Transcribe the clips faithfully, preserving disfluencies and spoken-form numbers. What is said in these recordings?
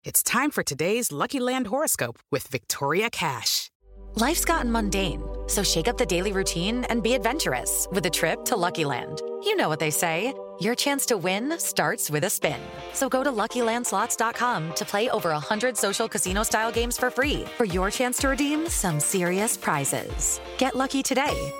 It's time for today's Lucky Land horoscope with Victoria Cash. Life's gotten mundane, so shake up the daily routine and be adventurous with a trip to Lucky Land. You know what they say, your chance to win starts with a spin. So go to Lucky Land Slots dot com to play over one hundred social casino-style games for free for your chance to redeem some serious prizes. Get lucky today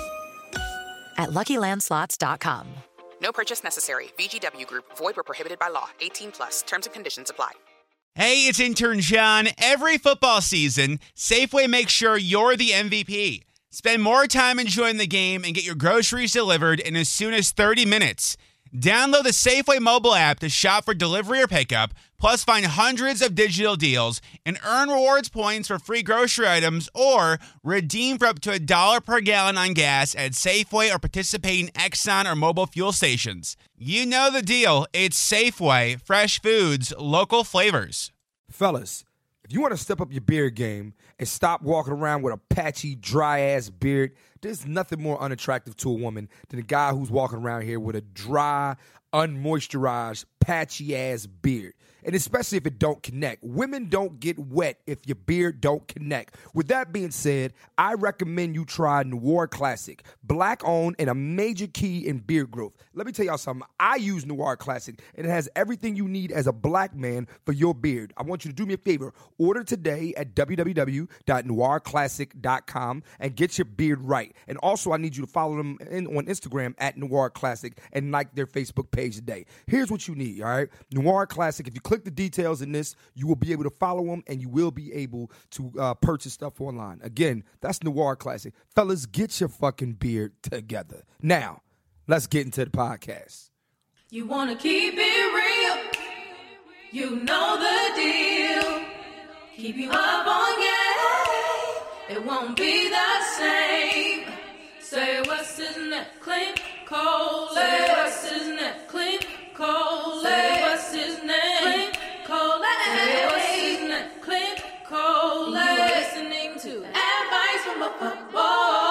at Lucky Land Slots dot com. No purchase necessary. V G W Group. Void where prohibited by law. eighteen plus. Terms and conditions apply. Hey, it's intern John. Every football season, Safeway makes sure you're the M V P. Spend more time enjoying the game and get your groceries delivered in as soon as thirty minutes. Download the Safeway mobile app to shop for delivery or pickup, plus find hundreds of digital deals and earn rewards points for free grocery items or redeem for up to a dollar per gallon on gas at Safeway or participating Exxon or mobile fuel stations. You know the deal. It's Safeway. Fresh foods, local flavors. Fellas, if you want to step up your beard game and stop walking around with a patchy, dry-ass beard, there's nothing more unattractive to a woman than a guy who's walking around here with a dry, unmoisturized, patchy-ass beard. And especially if it don't connect. Women don't get wet if your beard don't connect. With that being said, I recommend you try Noir Classic. Black-owned and a major key in beard growth. Let me tell y'all something. I use Noir Classic, and it has everything you need as a black man for your beard. I want you to do me a favor. Order today at w w w dot noir classic dot com and get your beard right. And also, I need you to follow them in, on Instagram at Noir Classic and like their Facebook page today. Here's what you need, all right? Noir Classic, if you click the details in this, you will be able to follow them and you will be able to uh, purchase stuff online. Again, that's Noir Classic. Fellas, get your fucking beard together. Now, let's get into the podcast. You want to keep it real. You know the deal. Keep you up on game. It won't be the same. Say what's his name? Clint Cole. Say what's his name? Clint Cole. Say what's his name? Clint Cole. Say what's his name? Clint Cole. You're listening to Advice from a Fuckboy.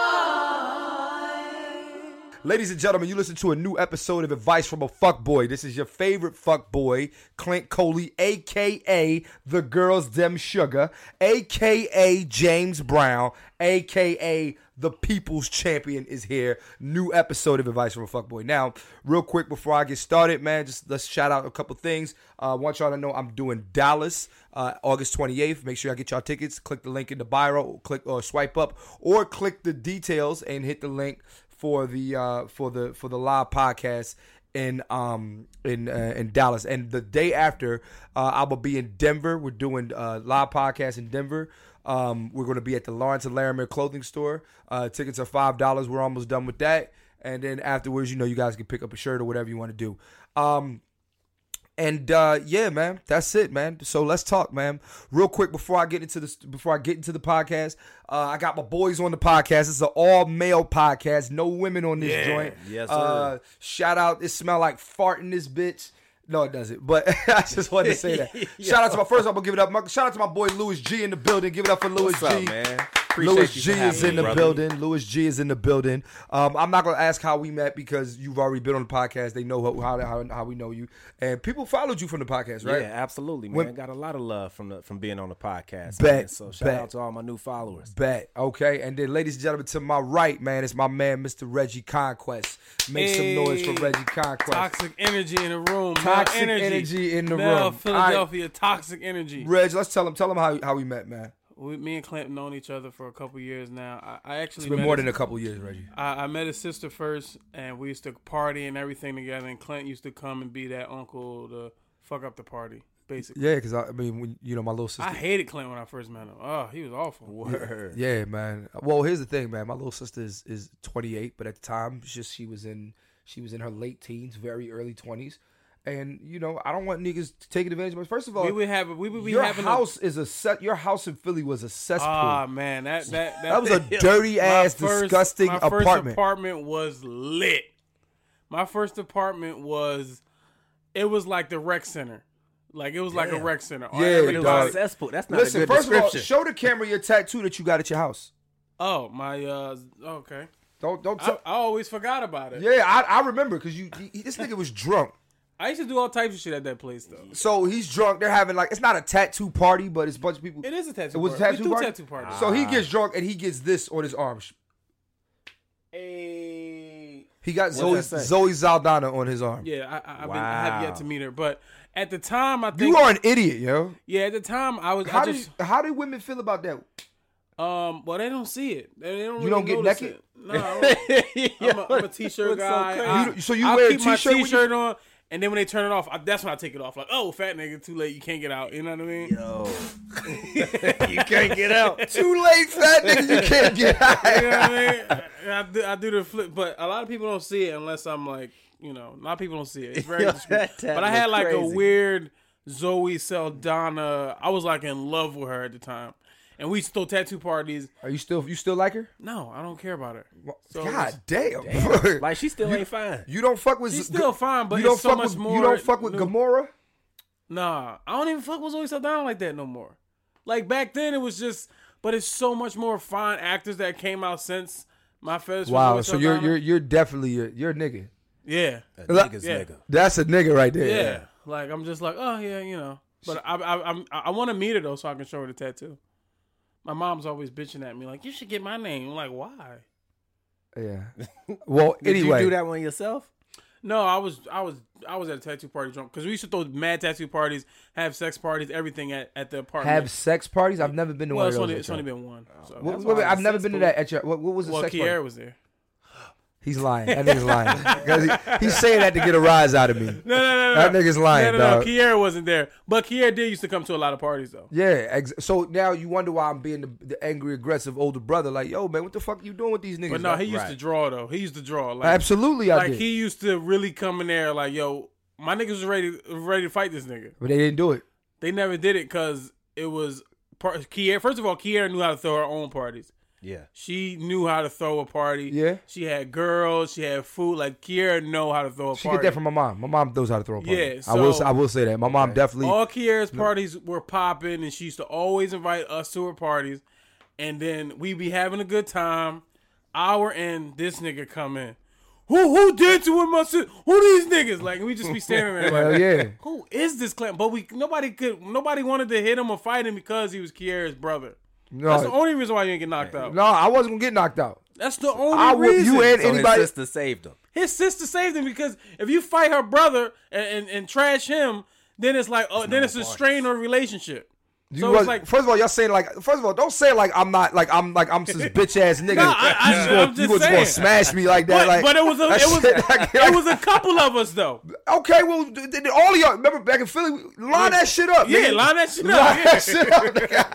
Ladies and gentlemen, you listen to a new episode of Advice from a Fuckboy. This is your favorite fuckboy, Clint Coley, a k a. The Girls Dem Sugar, a k a. James Brown, a k a the People's Champion is here. New episode of Advice from a Fuckboy. Now, real quick before I get started, man, just let's shout out a couple things. I uh, want y'all to know I'm doing Dallas uh, August twenty-eighth. Make sure y'all get y'all tickets. Click the link in the bio, click or swipe up, or click the details and hit the link for the uh, for the for the live podcast in um in uh, in Dallas. And the day after, uh, I will be in Denver. We're doing uh, live podcast in Denver. Um, we're going to be at the Lawrence and Larimer clothing store. Uh, tickets are five dollars. We're almost done with that. And then afterwards, you know, you guys can pick up a shirt or whatever you want to do. Um, and uh, yeah, man, that's it, man. So let's talk, man. Real quick before I get into this, before I get into the podcast, uh, I got my boys on the podcast. It's an all male podcast, no women on this yeah. joint. Yes, sir. Uh, shout out! It smell like fart in this bitch. No, it doesn't. But I just wanted to say that. Shout out to my first. I'm gonna give it up. Shout out to my boy Louis G in the building. Give it up for Louis What's G. up, man? Appreciate Louis you G for having is in me, the brother. building. Louis G is in the building. Um, I'm not gonna ask how we met because you've already been on the podcast. They know how how, how we know you, and people followed you from the podcast, right? Yeah, absolutely, man. When- Got a lot of love from the from being on the podcast. Bet, man. So shout bet. out to all my new followers. Bet. Okay. And then, ladies and gentlemen, to my right, man, it's my man, Mister Reggie Conquest. Make Hey, some noise for Reggie Conquest. Toxic energy in the room. Toxic Male energy. energy in the Male room. Philadelphia, toxic energy. Reg, let's tell him. Tell him how how we met, man. We, me and Clint have known each other for a couple years now. I, I actually It's been met more his, than a couple years, Reggie. I, I met his sister first, and we used to party and everything together. And Clint used to come and be that uncle to fuck up the party, basically. Yeah, because I, I mean, when, you know, my little sister. I hated Clint when I first met him. Oh, he was awful. Word. Yeah, man. Well, here's the thing, man. My little sister is, is twenty-eight, but at the time, it's just she was in she was in her late teens, very early twenties. And you know, I don't want niggas taking advantage of it. First of all, We would have we would be your having house is a set. Your house in Philly was a cesspool. Ah man, that that that, that was a dirty my ass, first- disgusting my first apartment. apartment was lit. My first apartment was, it was like the rec center. Like it was like a Damn. rec center. Yeah, Everybody- dog. Cesspool. That's not Listen, a good first of all, description. show the camera your tattoo that you got at your house. Oh my, uh, okay. Don't don't. I, Tell, I always forgot about it. yeah, I I remember because you he, this nigga was drunk. I used to do all types of shit at that place though. So he's drunk. They're having like it's not a tattoo party, but it's a bunch of people. It is a tattoo. It was party. a tattoo we do party. tattoo parties. So he gets drunk and he gets this on his arm. Hey. He got Zoe that say? Zoe Saldana on his arm. Yeah, I, I, I've been, I have yet Wow. to meet her, but at the time, I think You are an idiot, yo. yeah. At the time, I was. How I do just you, how do women feel about that? um. Well, they don't see it. They, they don't. You really don't get notice naked? it. No, I don't. I'm, a, I'm a t-shirt Looks so guy. crazy. I, You- so you I'll wear a keep my t-shirt when you- t-shirt on, and then when they turn it off, I, that's when I take it off. Like, oh, fat nigga, too late. You can't get out. You know what I mean? Yo, you can't get out. Too late, fat nigga. You can't get out. You know what I mean? I do, I do the flip, but a lot of people don't see it unless I'm like, you know, a lot of people don't see it. It's very Yo, discreet. that But I was had like a crazy. weird Zoe Saldana. I was like in love with her at the time, and we used to throw tattoo parties. Are you still you still like her? No, I don't care about her. So God damn. Like she still ain't fine. You don't fuck with She's still fine, but you don't it's so fuck much with, more You don't fuck with new- Gamora? Nah, I don't even fuck with Zoe Saldana like that no more. Like back then, it was just, but it's so much more fine actors that came out since my fetish. was Wow, Zoe so you're Saldana. you're you're definitely you're, you're a nigga. yeah, A nigga's Yeah. nigga. That's a nigga right there. yeah. Like I'm just like, oh yeah, you know. But I I I'm, I want to meet her though, so I can show her the tattoo. My mom's always bitching at me like, you should get my name. I'm like, why? Yeah. Well, Did anyway, you do that one yourself? No, I was I was I was at a tattoo party drunk because we used to throw mad tattoo parties, have sex parties, everything at, at the apartment. have sex parties? I've never been to well, one it's of only those. it's at only your- been one. So. Wait, That's wait, wait, why I've the never sex been to party- that at your. What, what was the Well, sex Kiera party? was there. He's lying. That nigga's lying. 'Cause he, he's saying that to get a rise out of me. No, no, no, no. That nigga's lying, No, no, dog. no. Kiera wasn't there, but Kiera did used to come to a lot of parties though. Yeah. Ex- so now you wonder why I'm being the, the angry, aggressive older brother. Like, yo, man, what the fuck you doing with these niggas? But no, Like, he used Right. to draw though. He used to draw. Like, absolutely, I like did. he used to really come in there like, yo, my niggas was ready ready to fight this nigga. but they didn't do it. They never did it because it was part, Kiera. First of all, Kiera knew how to throw her own parties. Yeah. She knew how to throw a party. Yeah. She had girls. She had food. Like Kiera know how to throw a She party. get that from my mom. My mom knows how to throw a party. Yeah, I will. so- I will say that my mom definitely. All Kiera's parties were popping, and she used to always invite us to her parties. And then we be having a good time. Hour in, this nigga come in. Who who dancing with my sister? Who these niggas? Like we just be standing there Hell like, yeah. who is this clown? But we nobody could nobody wanted to hit him or fight him because he was Kiera's brother. No, That's the only reason why you didn't get knocked out. no, I wasn't gonna get knocked out. That's the only I would. reason. You and So anybody. his sister saved him. His sister saved him because if you fight her brother and, and, and trash him, then it's like oh, then it's a strain of relationship. You So was, it's like first of all, y'all saying like, first of all, don't say like I'm not like I'm like I'm some bitch ass nigga. No, I- I- you just I'm gonna, just you just gonna saying. smash me like that. But, like, but it was a, that it was shit, like- it was a couple of us though. okay. Well, th- th- all of y'all remember back in Philly, line that shit up. Yeah, nigga. line that shit Line up. Yeah. that shit up.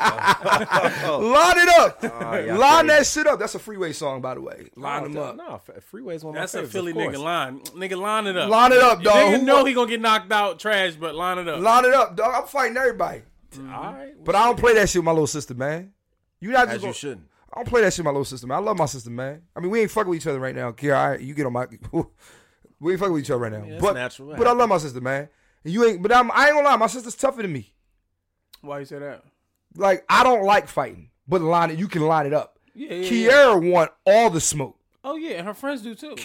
nigga. Line it up. y'all Line crazy. that shit up. That's a Freeway song, by the way. Line Oh, them up. No, Freeway's one of That's my a favorites, Philly of course. nigga line. Nigga, line it up. Line it up, dog. Nigga Who know want- he gonna get knocked out, trash, but line it up. Line it up, dog. I'm fighting everybody. Mm-hmm. All right. But I don't play that shit with my little sister, man. You not just As you gonna- shouldn't. I don't play that shit with my little sister, man. I love my sister, man. I mean, we ain't fucking with each other right now. Kira, all right, you get on my. We ain't fucking with each other right now. Yeah, it's but natural. but I love my sister, man. And you ain't. But I'm, I ain't gonna lie, my sister's tougher than me. Why you say that? Like I don't like fighting, but line it. You can line it up. Yeah, yeah, Kiera want all the smoke. Oh yeah, and her friends do too.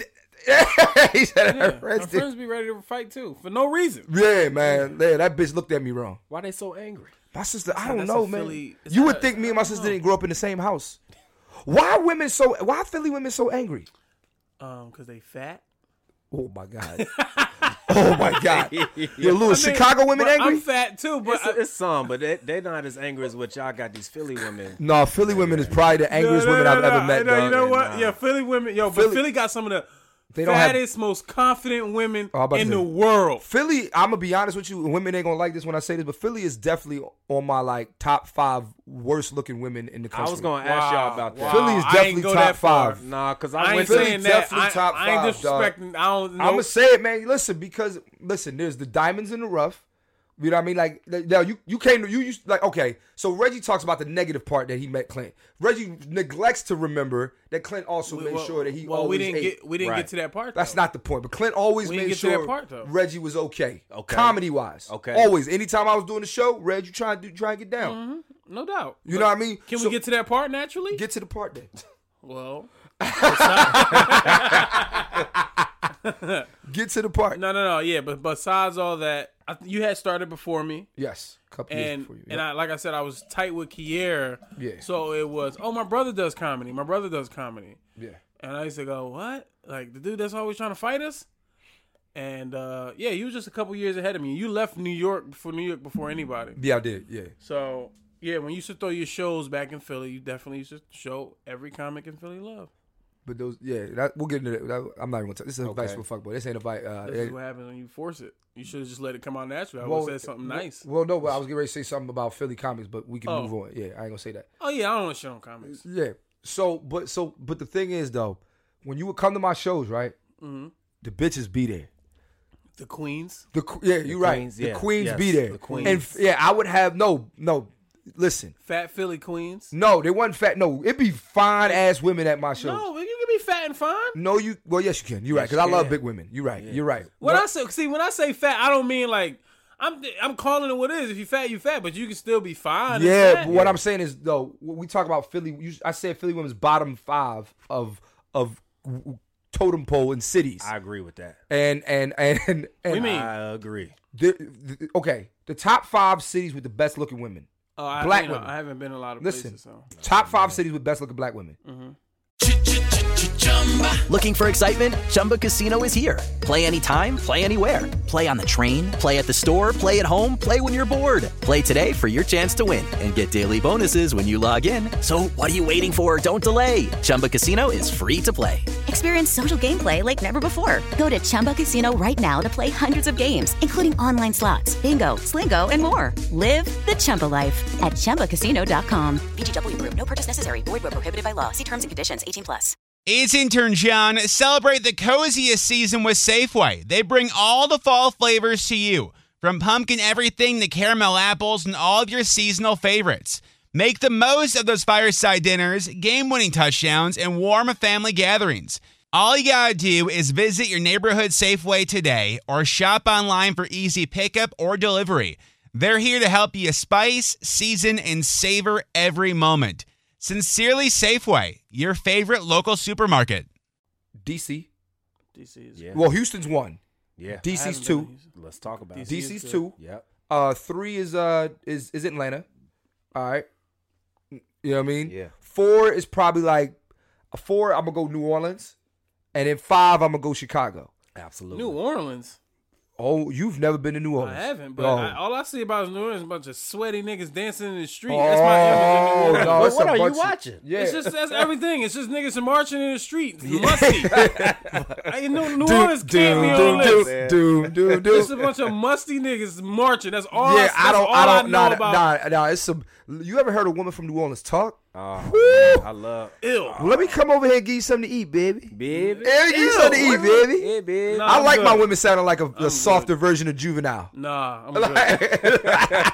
He said Yeah, her friends her did. friends be ready to fight too for no reason. Yeah, man. Yeah, that bitch looked at me wrong. Why they so angry? My sister, I not- don't that's know, a man. Philly- it's you not would a- think me and my I don't sister know. didn't grow up in the same house. Why are women so? Why are Philly women so angry? Um, cause they fat. Oh my god. Oh my god. Your little I mean, Chicago women but angry? I'm fat too, but It's, it's some, but they they not as angry as what y'all got these Philly women. No, Philly women is probably the angriest No, no, women no, I've no, ever met. no, dog. you know what? Nah. Yeah, Philly women. Yo, Philly- but Philly got some of the They don't have- fattest, most confident women Oh, I'm about to in say- the world. Philly, I'm gonna be honest with you, and women ain't gonna like this when I say this, but Philly is definitely on my like top five worst looking women in the I country. was gonna ask y'all about that. Philly is I ain't definitely go top that far. five. Nah, cause I, I ain't went Philly to saying that. definitely I, top I ain't five, dog. disrespecting. I don't know. I'm gonna say it, man. Listen, because listen, there's the diamonds in the rough. You know what I mean? Like, now you you came to you used like okay. So Reggie talks about the negative part that he met Clint. Reggie neglects to remember that Clint also made well, sure that he well, always we didn't ate. get we didn't Right. get to that part. That's though. not the point. But Clint always We didn't made get to that sure part, though. Reggie was okay. Okay. Comedy wise. Okay. Always. Anytime I was doing the show, Reg, you try and do try and get down. no doubt. You know what I mean? Can So- we get to that part naturally? Get to the part then. well, Get to the part. No, no, no. Yeah, but besides all that, I, you had started before me. Yes, a couple years And before you. and Yep. I, like I said, I was tight with Kier. Yeah. So it was, oh, my brother does comedy. My brother does comedy. Yeah. And I used to go, what? Like the dude that's always trying to fight us? And uh, yeah, you was just a couple years ahead of me. You left New York for New York before anybody. Yeah, I did. Yeah. So yeah, when you used to throw your shows back in Philly, you definitely used to show every comic in Philly love. But those, yeah, that, we'll get into that. that. I'm not even going to. This is advice for fuck boy. This ain't advice. Uh, This it- is what happens when you force it. You should have just let it come out naturally. I well, would have said something nice. Well, no, but I was getting ready to say something about Philly comics, but we can Oh. move on. Yeah, I ain't gonna say that. Oh yeah, I don't want to shit on comics. Yeah. So, but so, but the thing is though, when you would come to my shows, right? Mm-hmm. The bitches be there. The Queens. The qu- yeah, you're right. queens, The yeah. queens Yes, be there. the queens. And f- yeah, I would have no, no. Listen, Fat Philly Queens. no, they wasn't fat. No, it be fine ass women at my shows. No, but you can be fat and fine. No, you. Well, yes, you can. You're right. Yes, Because I you love can. big women. You're right. You're right. When But- I say see, when I say fat, I don't mean like I'm I'm calling it what it is. If you fat, you fat, but you can still be fine. and yeah, fat. but what I'm saying is though, when we talk about Philly, you, I said Philly women's bottom five of of totem pole in cities, I agree with that. and and and and, and We mean- I agree. the, the, okay, the top five cities with the best looking women. Oh, I, black you know, women. I haven't been in a lot of Listen, places. So. top five cities with best looking black women. Looking for excitement? Chumba Casino is here. Play anytime, play anywhere. Play on the train, play at the store, play at home, play when you're bored. Play today for your chance to win and get daily bonuses when you log in. So what are you waiting for? Don't delay. Chumba Casino is free to play. Experience social gameplay like never before. Go to Chumba Casino right now to play hundreds of games, including online slots, bingo, Slingo, and more. Live the Chumba life at Chumba Casino dot com. V G W Group. No purchase necessary. Void where prohibited by law. See terms and conditions. eighteen plus. It's intern John. Celebrate the coziest season with Safeway. They bring all the fall flavors to you, from pumpkin everything to caramel apples and all of your seasonal favorites. Make the most of those fireside dinners, game-winning touchdowns, and warm family gatherings. All you gotta do is visit your neighborhood Safeway today or shop online for easy pickup or delivery. They're here to help you spice, season, and savor every moment. Sincerely Safeway, your favorite local supermarket. D C. D C is Yeah. Well, Houston's one. Yeah. D I C's haven't been two. to Houston. Let's talk about D it. C. D C's good. two. Yep. Uh, three is uh is is Atlanta. All right. You know what I mean? Yeah. Four is probably like a four. I'm gonna go New Orleans, and then five I'm gonna go Chicago. Absolutely. New Orleans. Oh, you've never been to New Orleans? I haven't, but Oh. I, all I see about is New Orleans is a bunch of sweaty niggas dancing in the street. That's my image of New Oh, Orleans. no, What- it's what a are you bunch of- watching? Yeah, It's just that's everything. It's just niggas marching in the street. It's musty. I, New, New Orleans can't be on do, this. do, do, do, It's a bunch of musty niggas marching. That's all. Yeah, I, that's I don't, all I don't, know nah, about. nah, nah. It's some. You ever heard a woman from New Orleans talk? Oh, Woo! I love Ew. Well, let me come over here and give you something to eat, baby. baby. Yeah, give you something to eat, baby. Yeah, baby. Nah, I I'm like good. my women sounding like a, a I'm softer version of Juvenile. Nah, I'm good.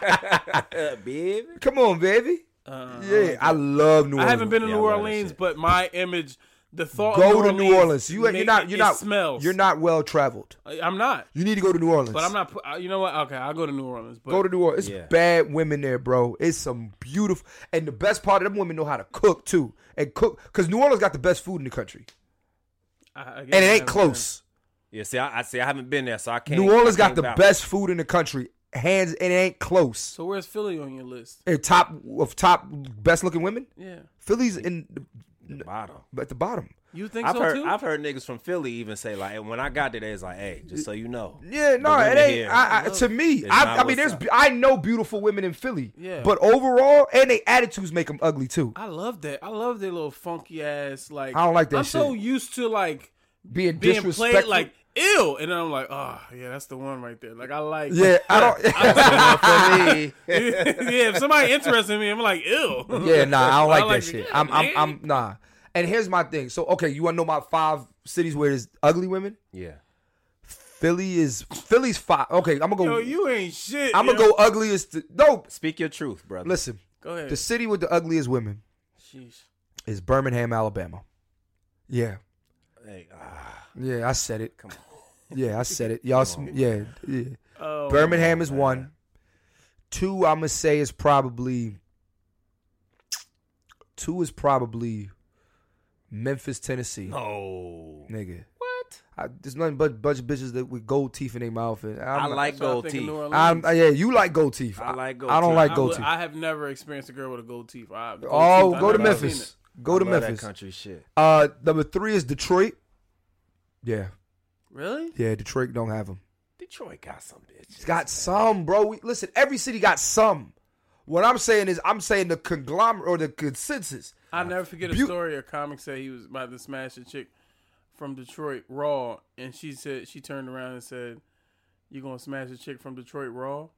Uh, baby. Come on, baby. Uh, Yeah, I love New Orleans. I haven't been to Yeah, New I love that Orleans, shit. but my image, the thought Go of to New Orleans. You, you're make- not. You're it not. Smells. You're not well traveled. I- I'm not. You need to go to New Orleans. But I'm not. pu- uh, You know what? Okay, I'll go to New Orleans. But Go to New Orleans. It's Yeah. bad women there, bro. It's some beautiful. And the best part of them women know how to cook too, and cook because New Orleans got the best food in the country, I, again, and it I ain't haven't close. Yeah, see, I, I see. I haven't been there, so I can't. New Orleans I got can't the vouch. best food in the country, hands, and it ain't close. been. So where's Philly on your list? And top of top best looking women, Yeah, Philly's in The bottom. at the bottom. you think I've so heard. too? I've heard niggas from Philly even say like, and when I got there, they was like, "Hey, just so you know." Yeah, no, the it women ain't. here I, I, to me, is I, not I mean, what's there's. up. I know beautiful women in Philly. Yeah. But overall, and they attitudes make them ugly too. I love that. I love their little funky ass. Like I don't like that I'm so shit. used to like Being being disrespectful. played like ill, and then I'm like, oh yeah, that's the one right there. Like I like. yeah, I don't. For me, yeah, if somebody interested in me, I'm like, ew. Yeah, nah, I don't I like, like that it. shit. Yeah, I'm, I'm, man. I'm, nah. And here's my thing. So, okay, you want to know my five cities where there's ugly women? yeah. Philly is Philly's five. Okay, I'm gonna go. Yo, you ain't shit. I'm gonna yo. go ugliest. To, no, Speak your truth, brother. listen. Go ahead. The city with the ugliest women Sheesh. is Birmingham, Alabama. Yeah, Hey, ah, yeah, I said it. come on. Yeah, I said it. Y'all, sm- yeah, yeah. Oh, Birmingham is one. Two, I'm gonna say is probably. Two is probably Memphis, Tennessee. Oh, Nigga. what? I, there's nothing but a bunch of bitches that with gold teeth in their mouth. And I'm I not- like gold teeth. I'm, uh, yeah, you like gold teeth. I like gold I don't teeth. like I, gold would- teeth. I have never experienced a girl with a gold teeth. I, gold oh, teeth, go I've to never Memphis. seen it. Go to I love Memphis. That country shit. Uh, number three is Detroit. Yeah, Really? yeah. Detroit don't have them. Detroit got some bitches. It's got some, bro. We, listen, every city got some. What I'm saying is, I'm saying the conglomerate or the consensus. I'll never forget a Bu- story. A comic said he was about to smash a chick from Detroit Raw, and she said she turned around and said, "You gonna smash a chick from Detroit Raw?"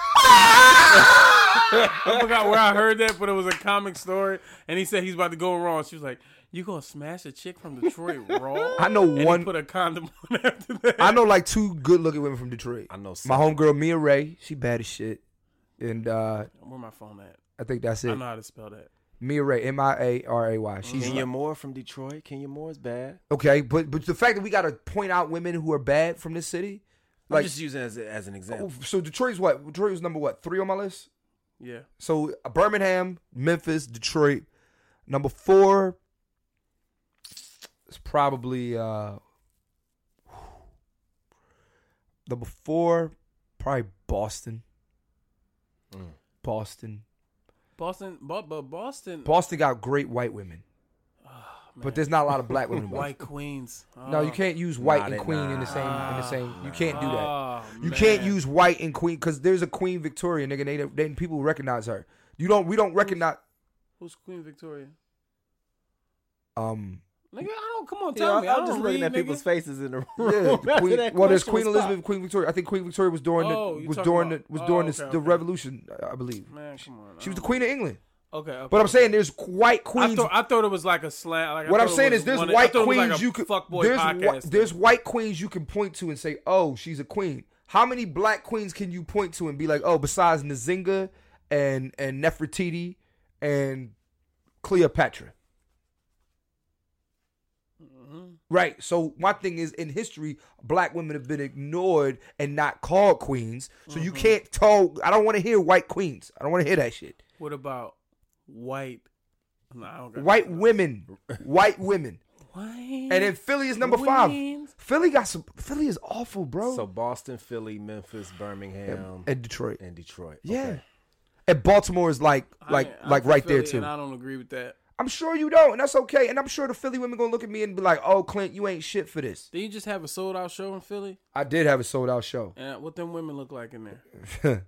I forgot where I heard that, but it was a comic story, and he said he's about to go Raw. She was like, "You gonna smash a chick from Detroit Raw?" I know and one. He put a condom on after that. I know like two good-looking women from Detroit. I know my some. homegirl Mia Ray. She bad as shit, and uh, Where my phone at? I think that's it. I know how to spell that. Mia Ray, M I A R A Y. She's Kenya like- Moore from Detroit. Kenya Moore is bad. okay, but but the fact that we got to point out women who are bad from this city, I'm like just using it as, a, as an example. oh, so Detroit's what? Detroit was number what? Three on my list. Yeah. So uh, Birmingham, Memphis, Detroit. Number four is probably uh, number four, probably Boston. Mm. Boston. Boston, but, but Boston, Boston got great white women, but there's not a lot of black women. in Boston. white queens. No, you Oh. can't use white Nah, and they- queen in the nah. same in the same. You can't do that. Oh, You man. can't use white and queen because there's a Queen Victoria, nigga. They, they people recognize her. You don't. We don't recognize. Who's Queen Victoria? Um. Nigga, I don't. Come on, Yeah, tell I'm me. I don't just read, looking at nigga. people's faces in the room. Yeah, the after Queen, that well, there's question Queen was Elizabeth, popped. Queen Victoria. I think Queen Victoria was during Oh, the you was talking during about- the was oh, during okay, the, the okay. Revolution, I believe. Man, come on. She was the I Queen of England. don't- Okay, okay. But I'm saying there's white I queens. thought, I thought it was like a slang. Like, I what I'm thought it saying was is there's one of- I white thought it was queens like a you could fuckboy there's podcast whi- thing. there's white queens you can point to and say, oh, she's a queen. How many black queens can you point to and be like, oh, besides Nzinga and and Nefertiti and Cleopatra? Mm-hmm. Right. So my thing is, in history, black women have been ignored and not called queens. So you Mm-hmm. can't tell. I don't want to hear white queens. I don't want to hear that shit. What about white? No, I don't got White nothing. women. White women. White. And then Philly is number five. queens. Philly got some. Philly is awful, bro. So Boston, Philly, Memphis, Birmingham, and Detroit. and Detroit. Yeah. Okay. And Baltimore is like like I- I'm like from right there Philly, too. And I don't agree with that. I'm sure you don't, and that's okay. And I'm sure the Philly women gonna look at me and be like, "Oh, Clint, you ain't shit for this." Did you just have a sold out show in Philly? I did have a sold out show. And what them women look like in there?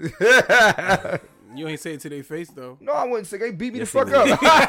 no, You ain't say it to their face though. I wouldn't say they beat me Yes, the fuck he up.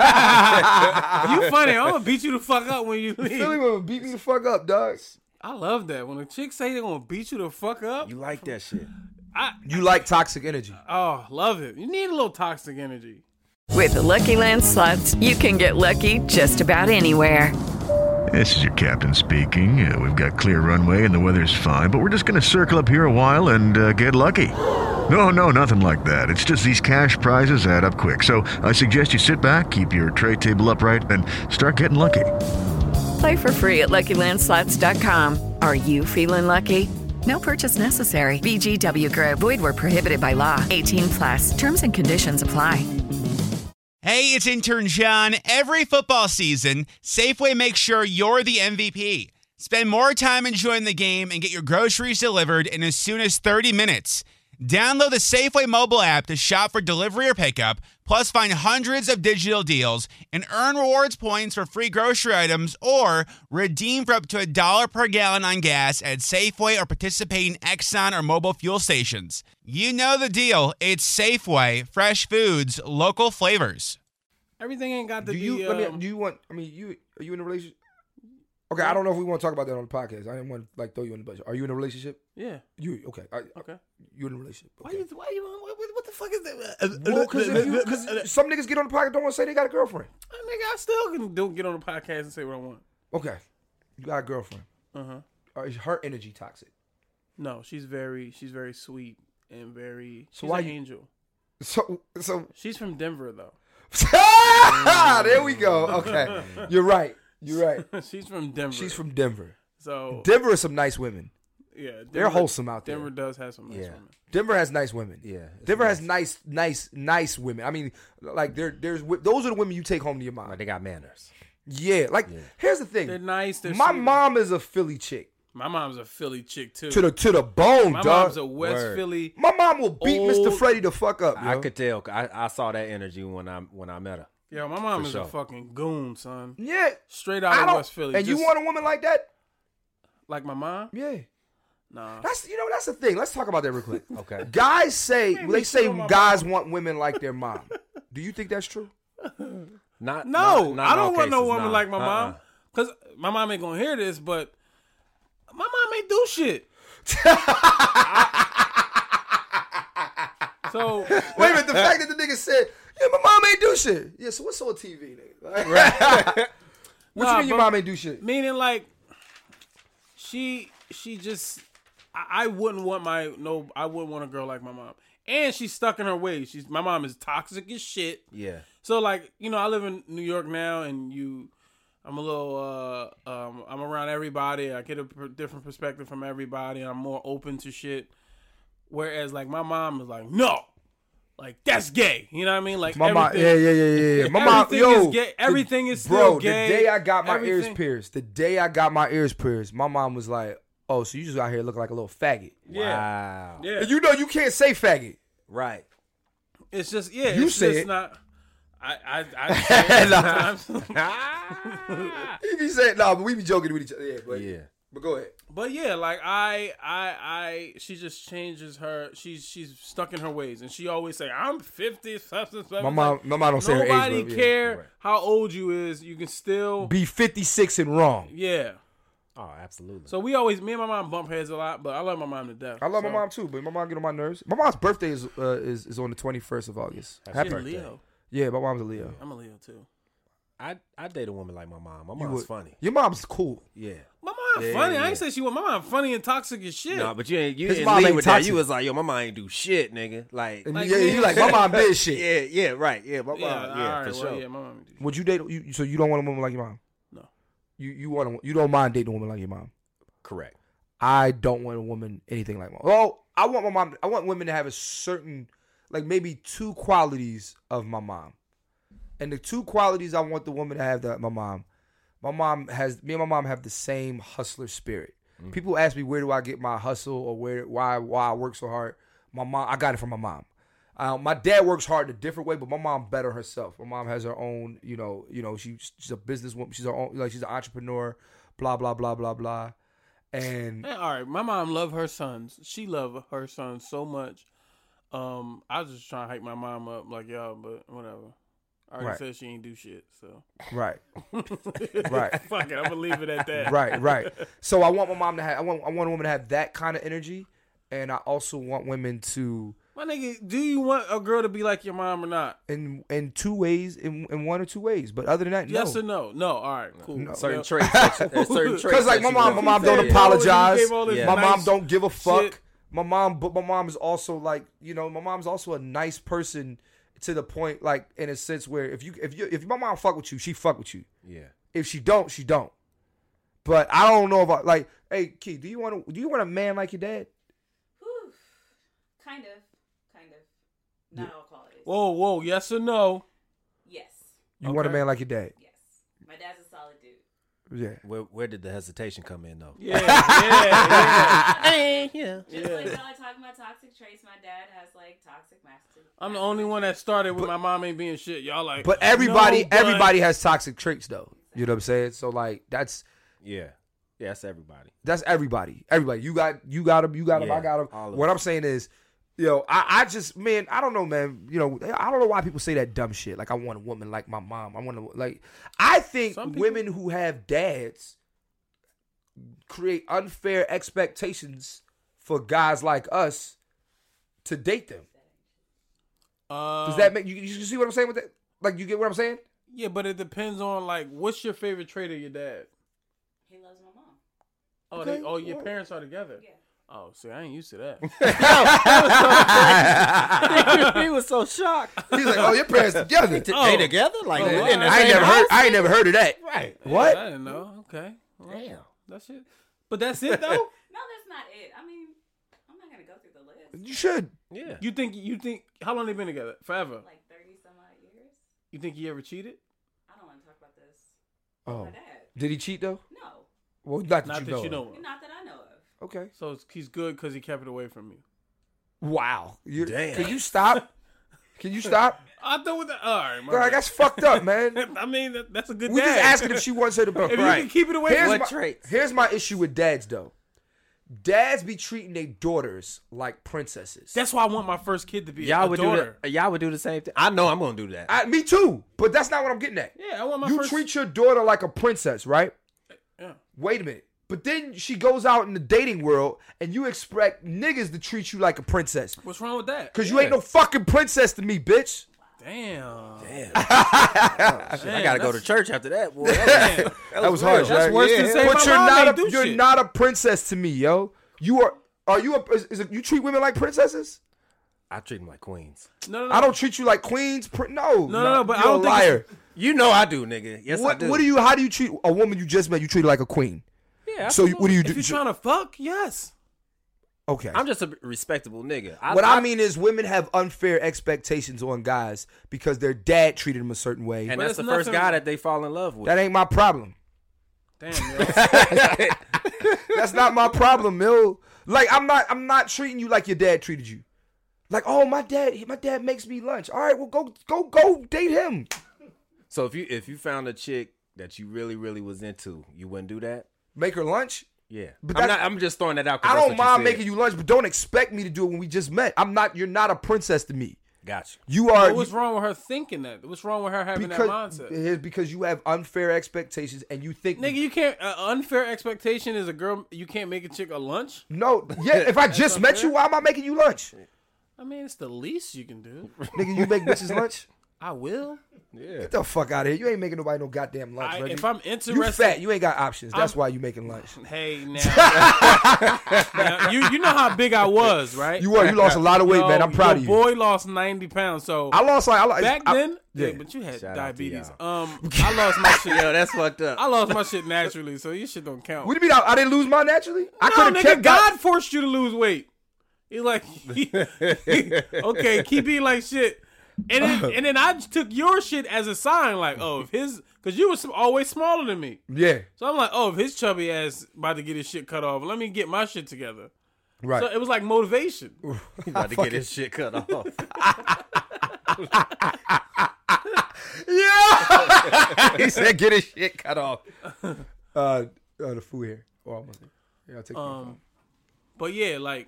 You funny. I'm gonna beat you the fuck up when you Philly leave. women beat me the fuck up, dog. I love that when a chick say they're gonna beat you the fuck up. You like that shit. I You like toxic energy. oh love it. You need a little toxic energy. With the Lucky Land Slots, you can get lucky just about anywhere. This is your captain speaking. Uh, we've got clear runway and the weather's fine, but we're just going to circle up here a while and uh, get lucky. No, no, nothing like that. It's just these cash prizes add up quick. So I suggest you sit back, keep your tray table upright, and start getting lucky. Play for free at Lucky Land Slots dot com. Are you feeling lucky? No purchase necessary. V G W Group. Void where prohibited by law. eighteen plus. Terms and conditions apply. Hey, it's intern John. Every football season, Safeway makes sure you're the M V P. Spend more time enjoying the game and get your groceries delivered in as soon as thirty minutes. Download the Safeway mobile app to shop for delivery or pickup, plus find hundreds of digital deals and earn rewards points for free grocery items or redeem for up to a dollar per gallon on gas at Safeway or participating Exxon or mobile fuel stations. You know the deal. It's Safeway, fresh foods, local flavors. Everything ain't got to Do be. you? let me, um, do you want? I mean, you are you in a relationship? Okay, I don't know if we want to talk about that on the podcast. I didn't want to like throw you in the budget. Are you in a relationship? yeah. You okay? I, Okay. You in a relationship? Why Okay. you? Why you? What, what the fuck is that? Well, because some niggas get on the podcast don't want to say they got a girlfriend. Nigga, I still can do get on the podcast and say what I want. Okay, you got a girlfriend. Uh huh. Or is her energy toxic? No, she's very, she's very sweet and very. So She's why an you- angel. So so She's from Denver though. there we go. Okay, you're right. You're right. She's from Denver. She's from Denver. So Denver is some nice women. yeah, Denver, They're wholesome out there. Denver does have some nice Yeah. women. Denver has nice women. Yeah, it's Denver has nice. nice, nice, nice women. I mean, like there, there's wi- those are the women you take home to your mom. Like they got manners. Yeah, like Yeah. here's the thing. They're nice. They're My sweet. mom is a Philly chick. My mom's a Philly chick too. To the to the bone, My dog. mom's a West Word. Philly. My mom will beat old- Mister Freddie the fuck up. I yo. could tell. I, I saw that energy when I when I met her. Yo, my mom For is sure. a fucking goon, son. Yeah, Straight out I of don't. West Philly. And you Just want a woman like that? like my mom? Yeah. Nah. That's you know that's the thing. Let's talk about that real quick. Okay. Guys say Man, they we say shit on my guys want women like their mom. Do you think that's true? Not No, not- not I in don't all want no cases, woman nah. like my Uh-uh. mom. Cause my mom ain't gonna hear this, but my mom ain't do shit. So Wait a minute. The fact that the nigga said, "Yeah, my mom ain't do shit." Yeah. So what's on T V, nigga? Like, what Nah, you mean your but- mom ain't do shit? meaning like she she just I, I wouldn't want my no I wouldn't want a girl like my mom. And she's stuck in her ways. She's my mom is toxic as shit. Yeah. So like, you know, I live in New York now and you I'm a little uh um I'm around everybody. I get a per- different perspective from everybody. I'm more open to shit. Whereas like my mom is like, "No. Like that's gay." You know what I mean? Like My mom, everything- yeah, yeah, yeah, yeah, yeah. My mom, everything yo, is gay. Everything is bro, still gay. the day I got my ears Everything- pierced, the day I got my ears pierced, my mom was like, "Oh, so you just out here looking like a little faggot?" Yeah. Wow. Yeah. And you know you can't say faggot. Right. It's just yeah. You it's say just it. not. I I I say it sometimes. You be saying, "No," but we be joking with each other. Yeah, but Yeah. but go ahead. But yeah, like I I I she just changes her. She's she's stuck in her ways, and she always say, "I'm fifty." Something, something. My mom, my mom don't say her age. Nobody but yeah. care Right. how old you is. You can still Be fifty-six and wrong. yeah. Oh, absolutely. So we always me and my mom bump heads a lot, but I love my mom to death. I love so. my mom too, but my mom get on my nerves. My mom's birthday is uh, is is on the twenty-first of August. Happy Happy She's a birthday. Leo. Yeah, my mom's a Leo. I'm a Leo too. I I date a woman like my mom. My You mom's would- funny. Your mom's cool. Yeah. My mom Yeah, funny. I yeah. ain't say she was. My mom funny and toxic as shit. No, but you ain't you His didn't mom leave ain't with that. toxic. You was like, yo, my mom ain't do shit, nigga. Like, And Like, yeah, me- you like my mom did shit. yeah, yeah, right, yeah, my mom, yeah, yeah, all right, for well, sure. yeah, my mom. do. Would you date you? So you don't want a woman like your mom? No. You you want a, you don't mind dating a woman like your mom? Correct. I don't want a woman anything like my mom. Well, I want my mom. I want women to have a certain, like maybe two qualities of my mom, and the two qualities I want the woman to have that my mom. My mom has me and my mom have the same hustler spirit. Mm. People ask me where do I get my hustle or where why why I work so hard. My mom, I got it from my mom. Um, my dad works hard in a different way, but my mom better herself. My mom has her own, you know, you know, she, she's a businesswoman. She's her own, like she's an entrepreneur. Blah blah blah blah blah. And Man, all right, my mom love her sons. She love her sons so much. Um, I was just trying to hype my mom up, like y'all, but whatever. I already Right. said she ain't do shit, so right, right. fuck it. I'm gonna leave it at that. right, right. So I want my mom to have. I want. I want a woman to have that kind of energy, and I also want women to, My nigga, do you want a girl to be like your mom or not? in in two ways, in, in one or two ways. But other than that, Yes no. or no? No. All right, cool. No. Certain Yeah. traits, that- there's certain traits. Because like that my you mom, want. my mom He don't said, apologize. he gave all this Yeah. My mom nice don't give a fuck. shit. My mom, but my mom is also like, you know, my mom's also a nice person to the point, like in a sense where if you if you if my mom fuck with you, she fuck with you. Yeah. If she don't, she don't. But I don't know if I like. Hey, Key, do you want to? Do you want a man like your dad? Whew. Kind of. Kind of. Not all qualities. Whoa, whoa. Yes or no? Yes. You want a Okay. man like your dad? Yes. My dad's a solid dude. Yeah. Where where did the hesitation come in though? Yeah, yeah, yeah. yeah. Just like y'all are talking about toxic traits, my dad has like toxic masculine. I'm the only one that started with my mom ain't being shit. Y'all like, But everybody, no, but- everybody has toxic traits, though. You know what I'm saying? So like, that's Yeah. Yeah, that's everybody. that's everybody. Everybody, you got, you got them, you got them, Yeah, I got them. all of What us. I'm saying is, you know, I, I just, man, I don't know, man. You know, I don't know why people say that dumb shit. Like, I want a woman like my mom. I want to, like, I think Some people- women who have dads create unfair expectations for guys like us to date them. Uh, Does that make you? You see what I'm saying with that? Like, you get what I'm saying? Yeah, but it depends on like, what's your favorite trait of your dad? He loves my mom. Oh, Okay, they, oh, your yeah. parents are together. Yeah. Oh, see, I ain't used to that. He was so shocked. He's like, oh, your parents together. Oh. They together? Like Oh, in wow. the I ain't same never house? heard. I ain't never heard of that. Right. What? I didn't know. Okay. Well, Damn. That's it. But that's it though. No, that's not it. I mean, I'm not gonna go through the list. You should. Yeah. You think? You think? How long they been together? Forever. Like thirty some odd years. You think he ever cheated? I don't want to talk about this. Oh, My dad. did he cheat though? No. Well, not that, Not you, that know you of. know. of. Not that I know of. Okay. So it's, he's good because he kept it away from you. Wow. You, Damn. Can you stop? Can you stop? I thought that. All right, my Girl, bad. that's fucked up, man. I mean, that, that's a good. We dad. just asking if she wants her to. If you Right. can keep it away Here's from What my, traits? Here's my issue with dads, though. Dads be treating their daughters like princesses. That's why I want my first kid to be Y'all a would daughter. do that. Y'all would do the same thing. I know I'm gonna do that. I, me too, but that's not what I'm getting at. Yeah, I want my you first. treat your daughter like a princess, right? Yeah. Wait a minute. But then she goes out in the dating world and you expect niggas to treat you like a princess. What's wrong with that? Because you ain't no fucking princess to me, bitch. Damn. Damn. Oh, shit, I gotta go to that's- church after that. Boy, that was, That was harsh, That's right? worse than saying But my you're mom not ain't a do you're shit. not a princess to me, yo. You are are you a is, is it, you treat women like princesses? I treat them like queens. No, no, no. I don't treat you like queens. Pr- no, No, no, no, but I you're don't a think liar. You know I do, nigga. Yes, what I do. what do you? How do you treat a woman you just met? You treat her like a queen. Yeah. So you- what do you do? If you're trying to fuck, yes. Okay. I'm just a respectable nigga. I, what I, mean is, women have unfair expectations on guys because their dad treated them a certain way. and But that's it's the first nothing- guy that they fall in love with. That ain't my problem. Damn, yo. That's not my problem, Mill. Like I'm not, I'm not treating you like your dad treated you. Like, oh, my dad, my dad makes me lunch. All right, well, go, go, go, date him. So if you if you found a chick that you really really was into, you wouldn't do that. Make her lunch. Yeah, But I'm that's- not. I'm just throwing that out. 'cause I that's don't what mind you said. making you lunch, but don't expect me to do it when we just met. I'm not. You're not a princess to me. Gotcha. You are. But what's wrong with her thinking that? What's wrong with her having because, that mindset? It's because you have unfair expectations and you think. Nigga, you can't. Uh, unfair expectation is a girl. You can't make a chick a lunch. No, yeah. If I That's just met unfair. you, why am I making you lunch? I mean, it's the least you can do. Nigga, you make bitches lunch? I will. Yeah. Get the fuck out of here. You ain't making nobody no goddamn lunch. I- Reggie. if I'm you interested- fat. You ain't got options. That's I'm- why you making lunch. Hey, now, now, you you know how big I was, right? You were. You lost a lot of weight, Yo, man. I'm proud of your you. boy lost ninety pounds. So I lost like I lost, back I- then, yeah. yeah, but you had Shout out to diabetes. y'all. Um, I lost my shit. Yo, that's fucked up. I lost my shit naturally, so your shit don't count. What do you mean? I, I didn't lose mine naturally. I no, could have nigga, kept God forced you to lose weight. He's like, okay, keep eating like shit. And then, and then I took your shit as a sign, like, oh, if his, because you was always smaller than me. Yeah. So I'm like, oh, if his chubby ass about to get his shit cut off, let me get my shit together. Right. So it was like motivation. He about to get his shit cut off. Yeah. He said, "Get his shit cut off." Uh, uh the food here. Oh, almost. Yeah, I'll take Um, but yeah, like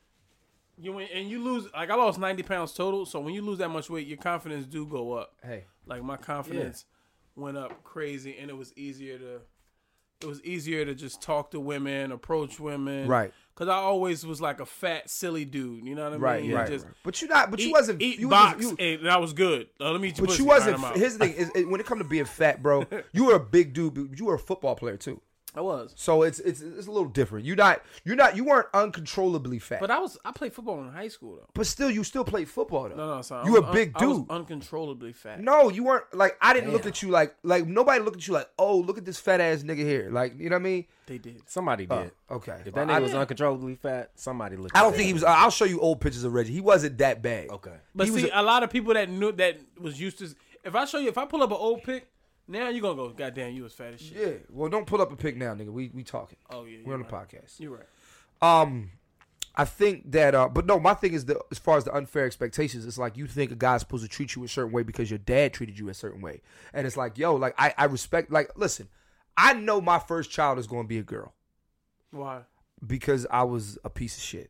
you went- and you lose. Like I lost ninety pounds total. So when you lose that much weight, your confidence do go up. Hey. Like my confidence went up crazy, and it was easier to. It was easier to just talk to women, approach women, Right. Because I always was like a fat, silly dude. You know what I Right, mean? And right, just right. But you not. But you eat- wasn't. eat you box, wasn't- you- and that was good. Uh, let me eat your But pussy. you All wasn't. right, I'm out. Here's the thing: is, is when it comes to being fat, bro, you were a big dude. But you were a football player too. I was. So it's it's it's a little different. You not. You're not. You weren't uncontrollably fat. But I was. I played football in high school though. But still, you still played football though. No, no, sorry. You I were was a big un- I was dude. uncontrollably fat. No, you weren't. Like I didn't look Damn. at you like like nobody looked at you like, oh, look at this fat ass nigga here. Like, you know what I mean? They did. Somebody did. Oh, okay. If that Well, nigga I- was uncontrollably fat, somebody looked. I at don't that. think he was. I'll show you old pictures of Reggie. He wasn't that bad. Okay. But He was see, a- a, lot of people that knew that was used to. If I show you, if I pull up an old pic, now you gonna go, goddamn, you was fat as shit. Yeah. Well, don't pull up a pic now, nigga. We we talking. Oh yeah. We're on you're the right. podcast. You're right. Um, I think that. Uh, but no, my thing is the as far as the unfair expectations, it's like you think a guy's supposed to treat you a certain way because your dad treated you a certain way, and it's like, yo, like I I respect. Like, listen, I know my first child is going to be a girl Why? because I was a piece of shit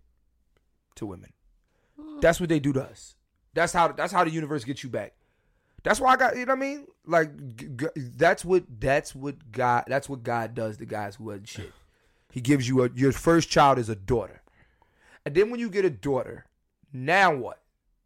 to women. That's what they do to us. That's how that's how the universe gets you back. That's why I got, you know what I mean? Like g- g- that's what that's what God that's what God does to guys who wasn't shit. He gives you a your first child is a daughter. And then when you get a daughter, now what?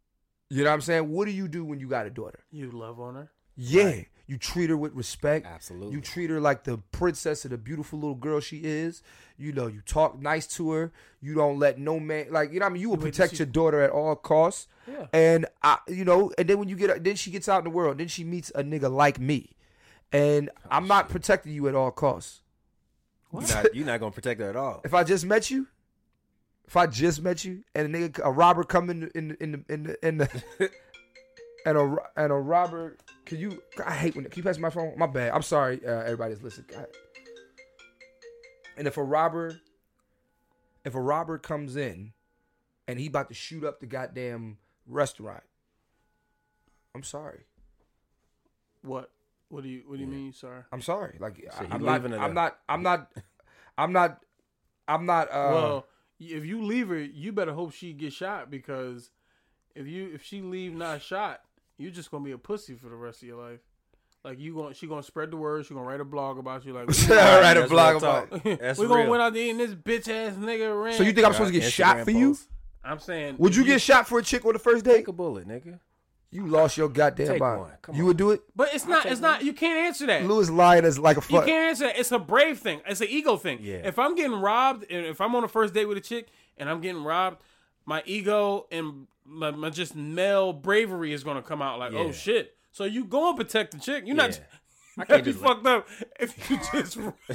You know what I'm saying? What do you do when you got a daughter? You love on her. Yeah. You treat her with respect. Absolutely. You treat her like the princess of the beautiful little girl she is. You know, you talk nice to her. You don't let no man, like, you know what I mean? You will Wait, protect did she- your daughter at all costs. Yeah. And, I, you know, and then when you get, then she gets out in the world. Then she meets a nigga like me. And I'm not protecting you at all costs. You're not, you're not gonna protect her at all. If I just met you, if I just met you, and a nigga, a robber come in the, in the, in the, in the, in the and a and a robber Can you? I hate when. Can you pass me my phone? My bad. I'm sorry, uh, everybody that's listening. God. And if a robber, if a robber comes in, and he about to shoot up the goddamn restaurant, I'm sorry. What? What do you? What do you yeah. mean? Sorry. I'm sorry. Like so I, I'm, not, I'm not. I'm not. I'm not. I'm not. Uh, well, if you leave her, you better hope she gets shot because if you if she leave not shot, you're just gonna be a pussy for the rest of your life. Like you going, she gonna spread the word. She gonna write a blog about you. Like write a blog about. We gonna went out there and this bitch ass nigga ran. So you think I'm supposed to get Instagram shot for you? Post. I'm saying. Would you, you get shot for a chick on the first date? Take a bullet, nigga. You lost your goddamn Take mind. One. Come you on. would do it? But it's not. It's not. You can't answer that. Lewis lying is like a fuck. You can't answer that. It's a brave thing. It's an ego thing. Yeah. If I'm getting robbed, and if I'm on a first date with a chick and I'm getting robbed, my ego and my, my just male bravery is gonna come out like, yeah. oh shit. So you go and protect the chick. You're yeah. not. I can't be fucked up if you just